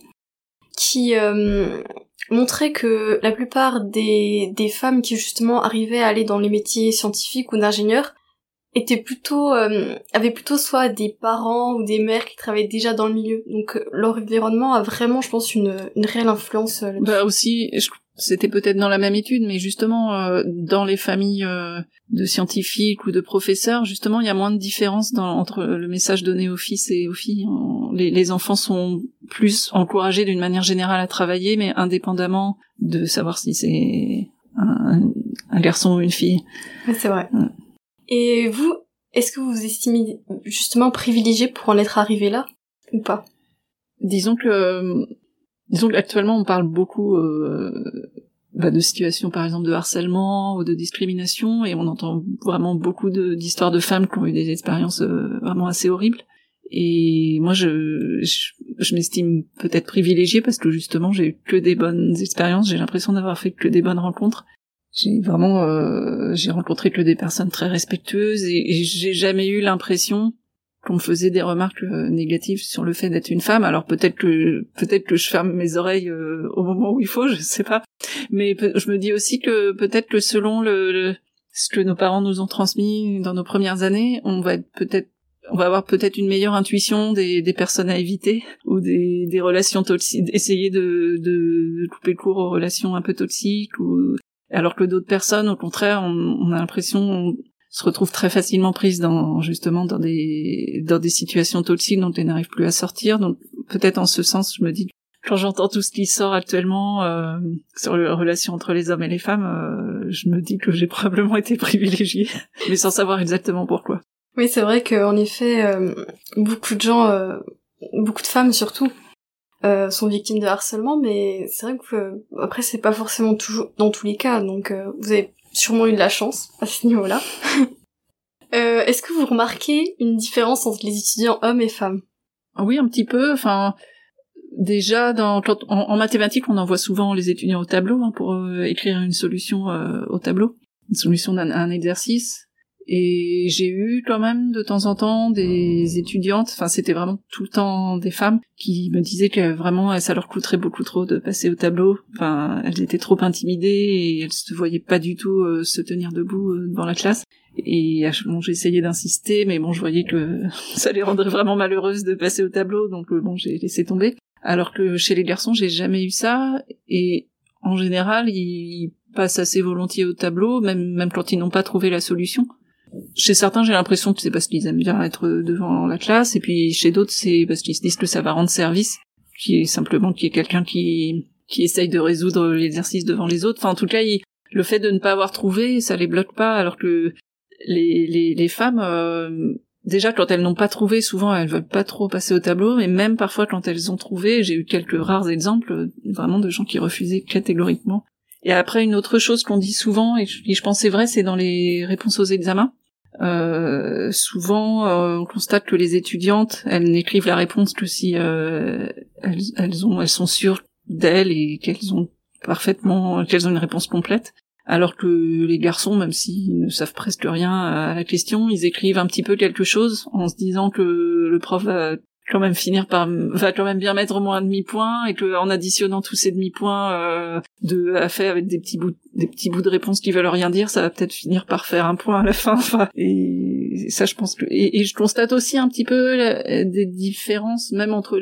qui euh, montrait que la plupart des, des femmes qui justement arrivaient à aller dans les métiers scientifiques ou d'ingénieurs étaient plutôt euh, avaient plutôt soit des parents ou des mères qui travaillaient déjà dans le milieu. Donc euh, l'environnement a vraiment, je pense, une, une réelle influence euh, là-dessus. Bah aussi, je, c'était peut-être dans la même étude, mais justement euh, dans les familles euh, de scientifiques ou de professeurs, justement, il y a moins de différence dans, entre le message donné aux fils et aux filles. On, les, les enfants sont plus encouragés d'une manière générale à travailler, mais indépendamment de savoir si c'est un, un garçon ou une fille. Ouais, c'est vrai. Ouais. Et vous, est-ce que vous vous estimez justement privilégié pour en être arrivé là, ou pas? Disons que, disons qu'actuellement on parle beaucoup euh, bah, de situations par exemple de harcèlement ou de discrimination, et on entend vraiment beaucoup de, d'histoires de femmes qui ont eu des expériences euh, vraiment assez horribles. Et moi je, je, je m'estime peut-être privilégiée parce que justement j'ai eu que des bonnes expériences, j'ai l'impression d'avoir fait que des bonnes rencontres. J'ai vraiment, euh, j'ai rencontré que des personnes très respectueuses, et, et j'ai jamais eu l'impression qu'on me faisait des remarques euh, négatives sur le fait d'être une femme. Alors peut-être que, peut-être que je ferme mes oreilles euh, au moment où il faut, je sais pas. Mais pe- je me dis aussi que peut-être que selon le, le, ce que nos parents nous ont transmis dans nos premières années, on va être peut-être, on va avoir peut-être une meilleure intuition des, des personnes à éviter, ou des, des relations toxiques, essayer de, de, de couper court aux relations un peu toxiques, ou alors que d'autres personnes, au contraire, on, on a l'impression, on se retrouve très facilement prise dans, justement, dans des, dans des situations toxiques dont elles n'arrivent plus à sortir. Donc, peut-être en ce sens, je me dis, quand j'entends tout ce qui sort actuellement, euh, sur les relations entre les hommes et les femmes, euh, je me dis que j'ai probablement été privilégiée, mais sans savoir exactement pourquoi. Oui, c'est vrai qu'en effet, euh, beaucoup de gens, euh, beaucoup de femmes surtout, euh, sont victimes de harcèlement, mais c'est vrai que euh, après c'est pas forcément toujours dans tous les cas, donc euh, vous avez sûrement eu de la chance à ce niveau-là. euh, est-ce que vous remarquez une différence entre les étudiants hommes et femmes? Oui, un petit peu. Enfin, déjà, dans, en, en mathématiques, on envoie souvent les étudiants au tableau hein, pour euh, écrire une solution euh, au tableau, une solution d'un un exercice. Et j'ai eu quand même de temps en temps des étudiantes, enfin c'était vraiment tout le temps des femmes, qui me disaient que vraiment ça leur coûterait beaucoup trop de passer au tableau. Enfin, elles étaient trop intimidées et elles se voyaient pas du tout euh, se tenir debout euh, devant la classe. Et bon, j'ai essayé d'insister, mais bon, je voyais que ça les rendrait vraiment malheureuses de passer au tableau, donc bon, j'ai laissé tomber. Alors que chez les garçons, j'ai jamais eu ça, et en général, ils passent assez volontiers au tableau, même même quand ils n'ont pas trouvé la solution. Chez certains, j'ai l'impression que c'est parce qu'ils aiment bien être devant la classe, et puis chez d'autres, c'est parce qu'ils se disent que ça va rendre service, qui est simplement qu'il y ait quelqu'un qui qui essaye de résoudre l'exercice devant les autres. Enfin, en tout cas, il, le fait de ne pas avoir trouvé, ça les bloque pas, alors que les les, les femmes, euh, déjà quand elles n'ont pas trouvé, souvent elles veulent pas trop passer au tableau, mais même parfois quand elles ont trouvé, j'ai eu quelques rares exemples, vraiment de gens qui refusaient catégoriquement. Et après, une autre chose qu'on dit souvent, et je, et je pense c'est vrai, c'est dans les réponses aux examens. Euh, souvent, euh, on constate que les étudiantes, elles n'écrivent la réponse que si euh, elles, elles ont, elles sont sûres d'elles et qu'elles ont parfaitement, qu'elles ont une réponse complète. Alors que les garçons, même s'ils ne savent presque rien à la question, ils écrivent un petit peu quelque chose en se disant que le prof va quand même finir par va quand même bien mettre au moins un demi-point, et que en additionnant tous ces demi-points euh, de à faire avec des petits bouts des petits bouts de réponse qui veulent rien dire, ça va peut-être finir par faire un point à la fin. Enfin, et ça, je pense que et, et je constate aussi un petit peu la, des différences même entre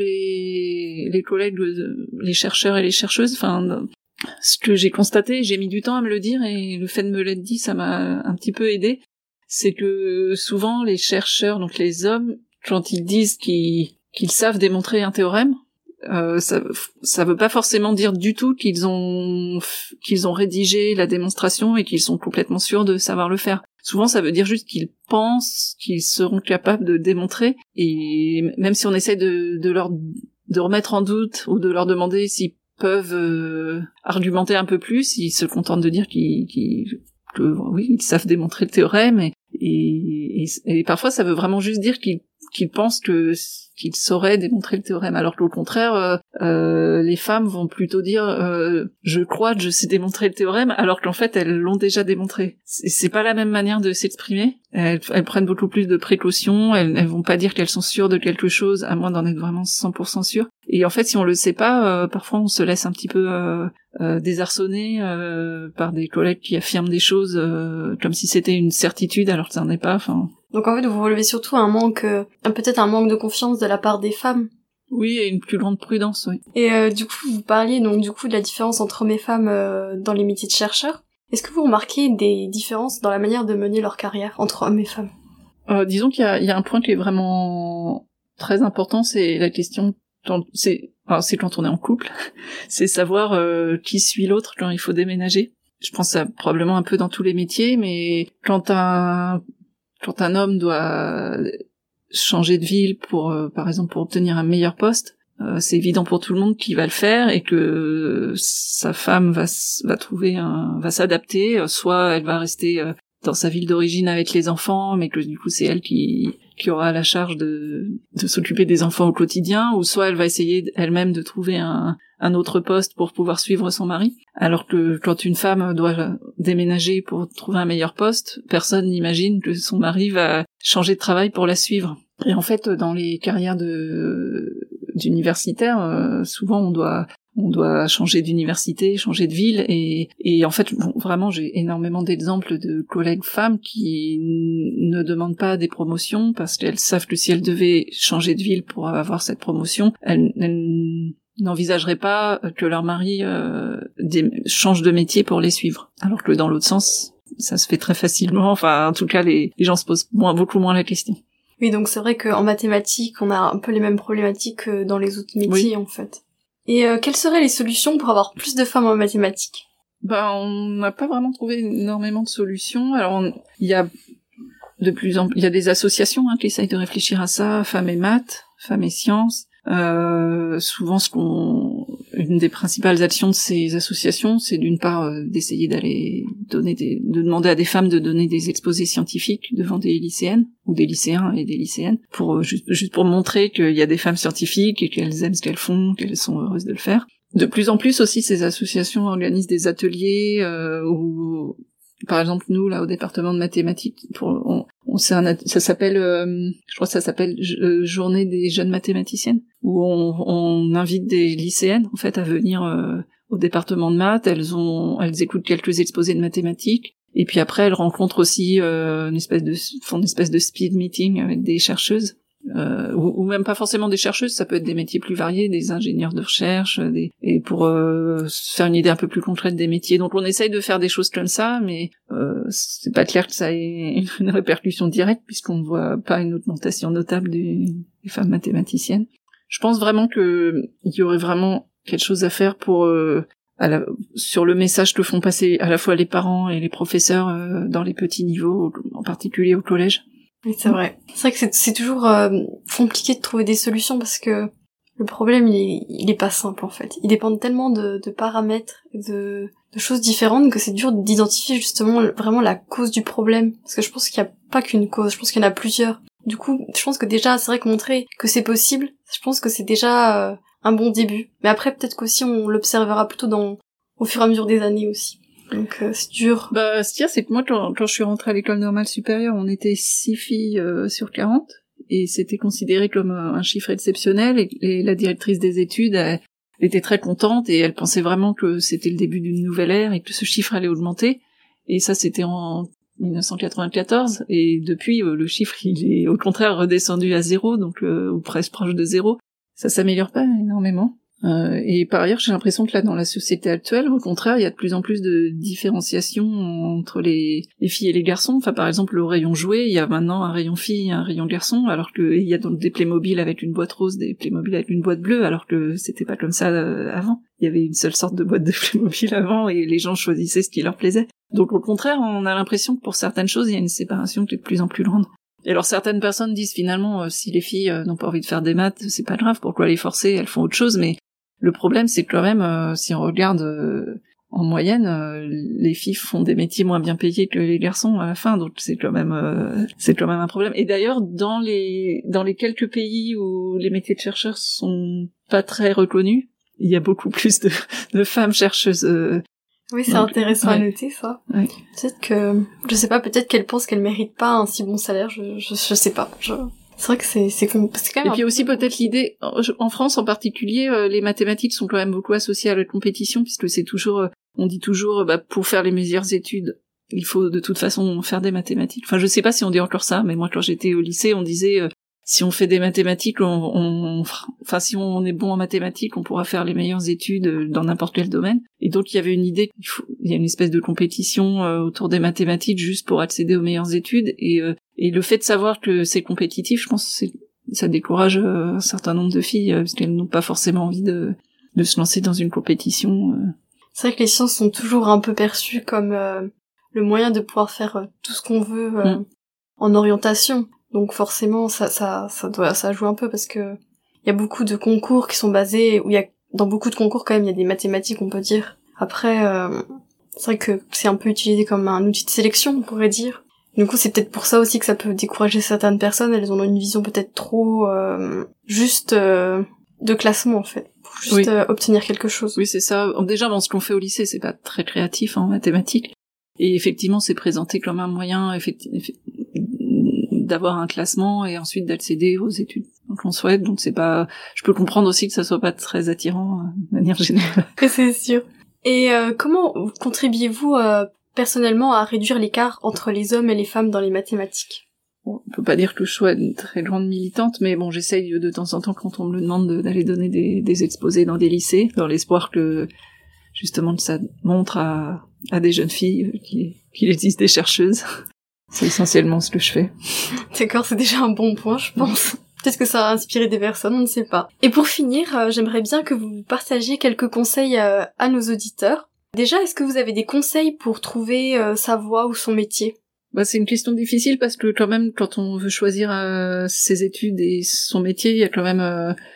les les collègues, les chercheurs et les chercheuses. Enfin, ce que j'ai constaté, j'ai mis du temps à me le dire, et le fait de me l'être dit, ça m'a un petit peu aidé. C'est que souvent les chercheurs, donc les hommes, quand ils disent qu'ils qu'ils savent démontrer un théorème, euh, ça ça veut pas forcément dire du tout qu'ils ont qu'ils ont rédigé la démonstration et qu'ils sont complètement sûrs de savoir le faire. Souvent, ça veut dire juste qu'ils pensent qu'ils seront capables de démontrer, et même si on essaie de de leur de remettre en doute ou de leur demander s'ils peuvent euh, argumenter un peu plus, ils se contentent de dire qu'ils qu'ils que oui, ils savent démontrer le théorème, et et, et, et parfois ça veut vraiment juste dire qu'ils qu'ils pensent que qu'ils sauraient démontrer le théorème, alors qu'au contraire, euh, euh, les femmes vont plutôt dire euh, je crois que je sais démontrer le théorème, alors qu'en fait elles l'ont déjà démontré. C'est, c'est pas la même manière de s'exprimer. Elles, elles prennent beaucoup plus de précautions. Elles, elles vont pas dire qu'elles sont sûres de quelque chose, à moins d'en être vraiment cent pour cent sûres. Et en fait, si on le sait pas, euh, parfois on se laisse un petit peu euh, euh, désarçonner euh, par des collègues qui affirment des choses euh, comme si c'était une certitude, alors que ça n'en est pas. Enfin. Donc en fait, vous relevez surtout un manque, euh, peut-être un manque de confiance de la part des femmes. Oui, et une plus grande prudence, oui. Et euh, du coup, vous parliez donc du coup de la différence entre hommes et femmes euh, dans les métiers de chercheurs. Est-ce que vous remarquez des différences dans la manière de mener leur carrière entre hommes et femmes? euh, Disons qu'il y a, il y a un point qui est vraiment très important, c'est la question, c'est, enfin, c'est quand on est en couple, c'est savoir euh, qui suit l'autre quand il faut déménager. Je pense ça probablement un peu dans tous les métiers, mais quand un quand un homme doit changer de ville pour, euh, par exemple, pour obtenir un meilleur poste, euh, c'est évident pour tout le monde qu'il va le faire, et que euh, sa femme va va trouver un, va s'adapter. Soit elle va rester euh, dans sa ville d'origine avec les enfants, mais que du coup c'est elle qui qui aura la charge de de s'occuper des enfants au quotidien, ou soit elle va essayer elle-même de trouver un un autre poste pour pouvoir suivre son mari. Alors que quand une femme doit déménager pour trouver un meilleur poste, personne n'imagine que son mari va changer de travail pour la suivre. Et en fait, dans les carrières de d'universitaires, euh, souvent on doit on doit changer d'université, changer de ville, et, et en fait, bon, vraiment, j'ai énormément d'exemples de collègues femmes qui n- ne demandent pas des promotions parce qu'elles savent que si elles devaient changer de ville pour avoir cette promotion, elles, elles n'envisageraient pas que leur mari euh, des, change de métier pour les suivre. Alors que dans l'autre sens, ça se fait très facilement. Enfin, en tout cas, les, les gens se posent moins, beaucoup moins la question. Oui, donc c'est vrai qu'en mathématiques, on a un peu les mêmes problématiques que dans les autres métiers, oui. En fait. Et euh, quelles seraient les solutions pour avoir plus de femmes en mathématiques? Ben, on n'a pas vraiment trouvé énormément de solutions. Alors, il y a de plus en plus, il y a des associations hein, qui essayent de réfléchir à ça, Femmes et Maths, Femmes et Sciences. Euh, souvent, ce qu'on, une des principales actions de ces associations, c'est d'une part euh, d'essayer d'aller donner des, de demander à des femmes de donner des exposés scientifiques devant des lycéennes ou des lycéens et des lycéennes, pour euh, juste, juste pour montrer qu'il y a des femmes scientifiques et qu'elles aiment ce qu'elles font, qu'elles sont heureuses de le faire. De plus en plus aussi, ces associations organisent des ateliers euh, où, par exemple, nous là au département de mathématiques, pour, on, on c'est un, ça s'appelle, euh, je crois que ça s'appelle euh, Journée des jeunes mathématiciennes, où on, on invite des lycéennes en fait à venir euh, au département de maths. Elles ont, elles écoutent quelques exposés de mathématiques, et puis après elles rencontrent aussi euh, une espèce de, font une espèce de speed meeting avec des chercheuses. Euh, ou, ou même pas forcément des chercheuses, ça peut être des métiers plus variés, des ingénieurs de recherche, des, et pour euh, se faire une idée un peu plus concrète des métiers. Donc on essaye de faire des choses comme ça, mais euh, c'est pas clair que ça ait une répercussion directe, puisqu'on ne voit pas une augmentation notable des, des femmes mathématiciennes. Je pense vraiment que il y aurait vraiment quelque chose à faire pour euh, à la, sur le message que font passer à la fois les parents et les professeurs euh, dans les petits niveaux, en particulier au collège. Oui, c'est vrai. C'est vrai que c'est, c'est toujours euh, compliqué de trouver des solutions parce que le problème, il est, il est pas simple, en fait. Il dépend tellement de, de paramètres et de, de choses différentes que c'est dur d'identifier justement vraiment la cause du problème. Parce que je pense qu'il y a pas qu'une cause, je pense qu'il y en a plusieurs. Du coup, je pense que déjà, c'est vrai que montrer que c'est possible, je pense que c'est déjà euh, un bon début. Mais après, peut-être qu'aussi on l'observera plutôt dans, au fur et à mesure des années aussi. Donc euh, c'est dur. Bah, ce qu'il y a, c'est que moi, quand, quand je suis rentrée à l'école normale supérieure, on était six filles euh, sur quarante, et c'était considéré comme un, un chiffre exceptionnel, et, et la directrice des études, elle, elle était très contente, et elle pensait vraiment que c'était le début d'une nouvelle ère, et que ce chiffre allait augmenter. Et ça, c'était en dix-neuf cent quatre-vingt-quatorze, et depuis, euh, le chiffre, il est au contraire redescendu à zéro, donc euh, ou presque proche de zéro. Ça s'améliore pas énormément. Euh, et par ailleurs, j'ai l'impression que là, dans la société actuelle, au contraire, il y a de plus en plus de différenciation entre les, les filles et les garçons. Enfin, par exemple, au rayon jouet, il y a maintenant un rayon fille et un rayon garçon, alors que il y a donc des Playmobil avec une boîte rose, des Playmobil avec une boîte bleue, alors que c'était pas comme ça euh, avant. Il y avait une seule sorte de boîte de Playmobil avant, et les gens choisissaient ce qui leur plaisait. Donc, au contraire, on a l'impression que pour certaines choses, il y a une séparation qui est de plus en plus grande. Et alors certaines personnes disent finalement, euh, si les filles euh, n'ont pas envie de faire des maths, c'est pas grave, pourquoi les forcer, elles font autre chose. Mais le problème, c'est que quand même, euh, si on regarde euh, en moyenne, euh, les filles font des métiers moins bien payés que les garçons à la fin, donc c'est quand même, euh, c'est quand même un problème. Et d'ailleurs, dans les dans les quelques pays où les métiers de chercheurs sont pas très reconnus, il y a beaucoup plus de, de femmes chercheuses. Euh, Oui, c'est donc, intéressant ouais. à noter, ça. Ouais. Peut-être que, je sais pas, peut-être qu'elles pensent qu'elles méritent pas un si bon salaire, je, je, je sais pas. Je... C'est vrai que c'est, c'est, com- c'est quand même. Et puis aussi peut-être l'idée, en France en particulier, euh, les mathématiques sont quand même beaucoup associées à la compétition, puisque c'est toujours, euh, on dit toujours, euh, bah, pour faire les meilleures études, il faut de toute façon faire des mathématiques. Enfin, je sais pas si on dit encore ça, mais moi quand j'étais au lycée, on disait, euh, si on fait des mathématiques, on, on, enfin, si on est bon en mathématiques, on pourra faire les meilleures études dans n'importe quel domaine. Et donc, il y avait une idée qu'il faut, il y a une espèce de compétition euh, autour des mathématiques juste pour accéder aux meilleures études. Et, euh, et le fait de savoir que c'est compétitif, je pense que c'est, ça décourage euh, un certain nombre de filles, euh, parce qu'elles n'ont pas forcément envie de, de se lancer dans une compétition. Euh. C'est vrai que les sciences sont toujours un peu perçues comme euh, le moyen de pouvoir faire euh, tout ce qu'on veut euh, mmh. en orientation. Donc forcément, ça, ça, ça doit, ça joue un peu parce que il y a beaucoup de concours qui sont basés, où il y a, dans beaucoup de concours quand même, il y a des mathématiques, on peut dire. Après, euh, c'est vrai que c'est un peu utilisé comme un outil de sélection, on pourrait dire. Du coup, c'est peut-être pour ça aussi que ça peut décourager certaines personnes. Elles ont une vision peut-être trop euh, juste euh, de classement en fait, pour juste oui. euh, obtenir quelque chose. Oui, c'est ça. Déjà, bon, ce qu'on fait au lycée, c'est pas très créatif en mathématiques. Et effectivement, c'est présenté comme un moyen, effectivement. d'avoir un classement et ensuite d'accéder aux études qu'on souhaite, donc c'est pas, je peux comprendre aussi que ça soit pas très attirant euh, de manière générale. C'est sûr. Et euh, comment contribuez-vous euh, personnellement à réduire l'écart entre les hommes et les femmes dans les mathématiques? Bon, on peut pas dire que je sois une très grande militante, mais bon, j'essaye de temps en temps quand on me le demande de, d'aller donner des, des exposés dans des lycées, dans l'espoir que justement que ça montre à, à des jeunes filles qu'il, qu'il existe des chercheuses. C'est essentiellement ce que je fais. D'accord, c'est déjà un bon point, je pense. Peut-être que ça a inspiré des personnes, on ne sait pas. Et pour finir, euh, j'aimerais bien que vous partagiez quelques conseils euh, à nos auditeurs. Déjà, est-ce que vous avez des conseils pour trouver euh, sa voie ou son métier? Bah, c'est une question difficile parce que quand même, quand on veut choisir euh, ses études et son métier, il y a quand même... Euh,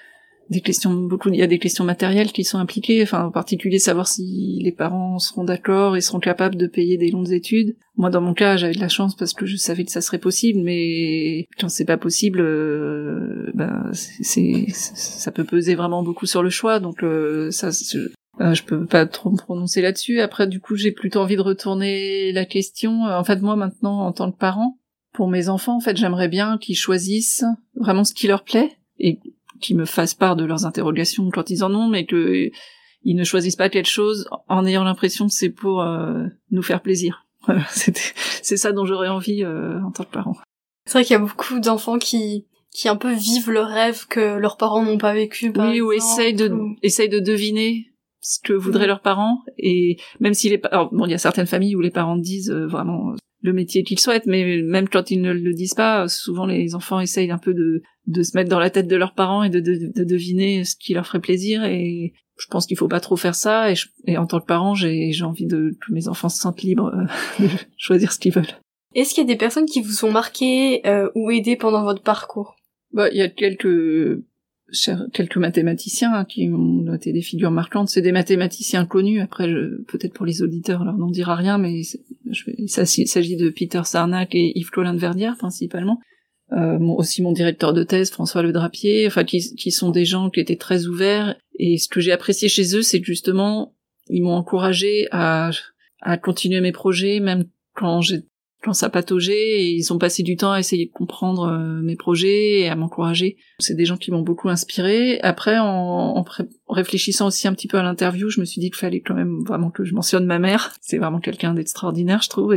des questions, beaucoup, il y a des questions matérielles qui sont impliquées, enfin, en particulier savoir si les parents seront d'accord et seront capables de payer des longues études. Moi, dans mon cas, j'avais de la chance parce que je savais que ça serait possible, mais quand c'est pas possible, euh, ben, c'est, c'est, ça peut peser vraiment beaucoup sur le choix, donc, euh, ça, je, euh, je peux pas trop me prononcer là-dessus. Après, du coup, j'ai plutôt envie de retourner la question. En fait, moi, maintenant, en tant que parent, pour mes enfants, en fait, j'aimerais bien qu'ils choisissent vraiment ce qui leur plaît et qui me fassent part de leurs interrogations quand ils en ont, mais que ils ne choisissent pas quelque chose en ayant l'impression que c'est pour euh, nous faire plaisir. Voilà, c'était, c'est ça dont j'aurais envie euh, en tant que parent. C'est vrai qu'il y a beaucoup d'enfants qui qui un peu vivent le rêve que leurs parents n'ont pas vécu. Par oui, exemple, ou essayent de ou... essayent de deviner ce que voudraient mmh. leurs parents, et même si les alors, bon, il y a certaines familles où les parents disent euh, vraiment le métier qu'ils souhaitent, mais même quand ils ne le disent pas, souvent les enfants essayent un peu de de se mettre dans la tête de leurs parents et de, de, de deviner ce qui leur ferait plaisir, et je pense qu'il faut pas trop faire ça, et, je, et en tant que parent, j'ai, j'ai envie de que mes enfants se sentent libres euh, de choisir ce qu'ils veulent. Est-ce qu'il y a des personnes qui vous ont marqué euh, ou aidé pendant votre parcours? Bah, il y a quelques quelques mathématiciens hein, qui ont été des figures marquantes. C'est des mathématiciens connus. Après, je, peut-être pour les auditeurs, leur nom dira rien, mais je, ça, il s'agit de Peter Sarnak et Yves Collin de Verdière, principalement. Euh, mon, aussi mon directeur de thèse, François Le Drapier, enfin, qui, qui sont des gens qui étaient très ouverts. Et ce que j'ai apprécié chez eux, c'est que justement, ils m'ont encouragé à, à continuer mes projets, même quand j'ai quand ça pataugeait, et ils ont passé du temps à essayer de comprendre euh, mes projets et à m'encourager. C'est des gens qui m'ont beaucoup inspiré. Après, en, en, pré- en réfléchissant aussi un petit peu à l'interview, je me suis dit qu'il fallait quand même vraiment que je mentionne ma mère. C'est vraiment quelqu'un d'extraordinaire, je trouve, et,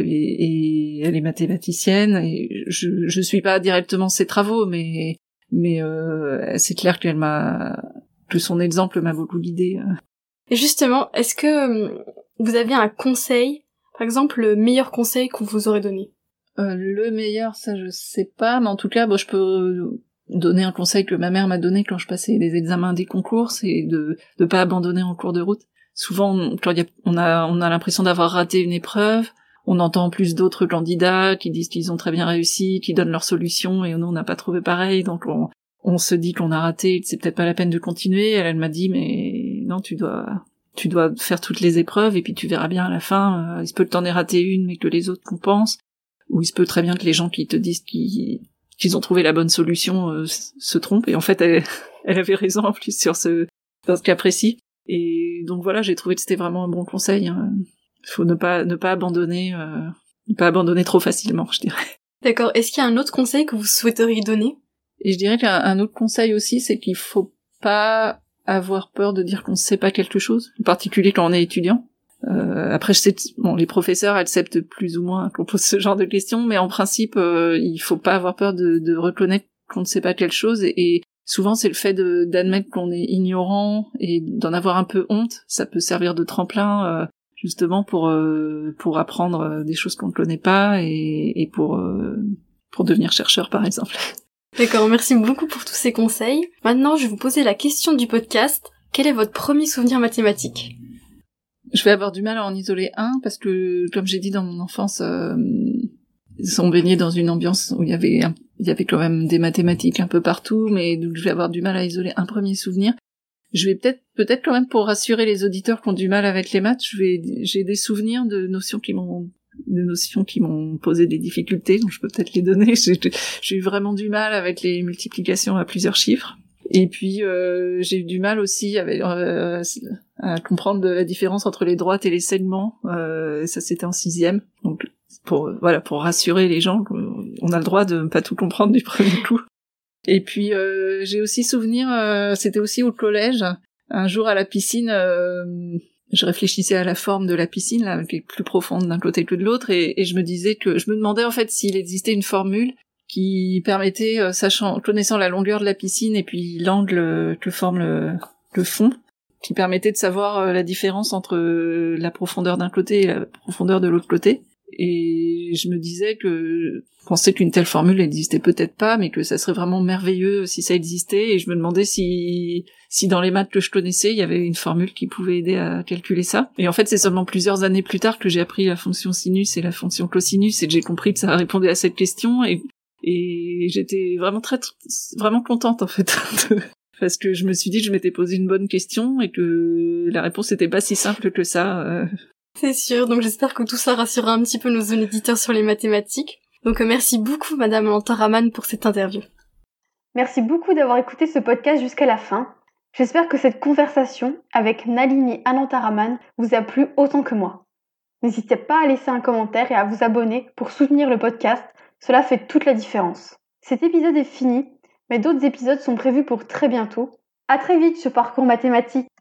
et elle est mathématicienne, et je, je suis pas directement ses travaux, mais, mais euh, c'est clair qu'elle m'a, que son exemple m'a beaucoup guidée. Et justement, est-ce que vous avez un conseil, par exemple, le meilleur conseil qu'on vous aurait donné? Euh, le meilleur, ça je sais pas, mais en tout cas, bon, je peux donner un conseil que ma mère m'a donné quand je passais les examens des concours, c'est de de pas abandonner en cours de route. Souvent, quand y a, on a on a l'impression d'avoir raté une épreuve, on entend en plus d'autres candidats qui disent qu'ils ont très bien réussi, qui donnent leurs solutions, et nous on n'a pas trouvé pareil, donc on on se dit qu'on a raté, c'est peut-être pas la peine de continuer. Elle, elle m'a dit, mais non, tu dois tu dois faire toutes les épreuves, et puis tu verras bien à la fin, euh, il se peut que t'en aies raté une, mais que les autres compensent, ou il se peut très bien que les gens qui te disent qu'ils, qu'ils ont trouvé la bonne solution euh, se trompent, et en fait, elle, elle avait raison en plus sur ce, dans ce cas précis. Et donc voilà, j'ai trouvé que c'était vraiment un bon conseil. Hein. Il faut ne pas, ne pas abandonner, euh, ne pas abandonner trop facilement, je dirais. D'accord. Est-ce qu'il y a un autre conseil que vous souhaiteriez donner? Et je dirais qu'un un autre conseil aussi, c'est qu'il faut pas avoir peur de dire qu'on ne sait pas quelque chose, en particulier quand on est étudiant. Euh, après, je sais, bon, les professeurs acceptent plus ou moins qu'on pose ce genre de questions, mais en principe, euh, il faut pas avoir peur de, de reconnaître qu'on ne sait pas quelque chose, et, et souvent c'est le fait de, d'admettre qu'on est ignorant et d'en avoir un peu honte, ça peut servir de tremplin, euh, justement pour euh, pour apprendre des choses qu'on ne connaît pas, et, et pour euh, pour devenir chercheur, par exemple. D'accord, merci beaucoup pour tous ces conseils. Maintenant, je vais vous poser la question du podcast. Quel est votre premier souvenir mathématique? Je vais avoir du mal à en isoler un, parce que, comme j'ai dit, dans mon enfance, euh, ils sont baignés dans une ambiance où il y avait un, il y avait quand même des mathématiques un peu partout, mais donc je vais avoir du mal à isoler un premier souvenir. Je vais peut-être, peut-être quand même pour rassurer les auditeurs qui ont du mal avec les maths, je vais, j'ai des souvenirs de notions qui m'ont des notions qui m'ont posé des difficultés, donc je peux peut-être les donner. J'ai, j'ai eu vraiment du mal avec les multiplications à plusieurs chiffres. Et puis, euh, j'ai eu du mal aussi avec, euh, à comprendre la différence entre les droites et les segments. Euh, ça, c'était en sixième. Donc, pour, voilà, pour rassurer les gens, on a le droit de ne pas tout comprendre du premier coup. Et puis, euh, j'ai aussi souvenir, euh, c'était aussi au collège, un jour à la piscine, euh, je réfléchissais à la forme de la piscine, là, qui est plus profonde d'un côté que de l'autre, et, et je me disais que, je me demandais en fait s'il existait une formule qui permettait, euh, sachant, connaissant la longueur de la piscine et puis l'angle que forme le, le fond, qui permettait de savoir euh, la différence entre euh, la profondeur d'un côté et la profondeur de l'autre côté. Et je me disais que je pensais qu'une telle formule n'existait peut-être pas, mais que ça serait vraiment merveilleux si ça existait, et je me demandais si si dans les maths que je connaissais, il y avait une formule qui pouvait aider à calculer ça. Et en fait, c'est seulement plusieurs années plus tard que j'ai appris la fonction sinus et la fonction cosinus, et que j'ai compris que ça répondait à cette question, et, et j'étais vraiment très, vraiment contente, en fait, de parce que je me suis dit que je m'étais posé une bonne question et que la réponse n'était pas si simple que ça. Euh... C'est sûr, donc j'espère que tout ça rassurera un petit peu nos auditeurs sur les mathématiques. Donc euh, merci beaucoup Madame Anantaraman pour cette interview. Merci beaucoup d'avoir écouté ce podcast jusqu'à la fin. J'espère que cette conversation avec Nalini Anantaraman vous a plu autant que moi. N'hésitez pas à laisser un commentaire et à vous abonner pour soutenir le podcast, cela fait toute la différence. Cet épisode est fini, mais d'autres épisodes sont prévus pour très bientôt. À très vite sur Parcours Mathématiques.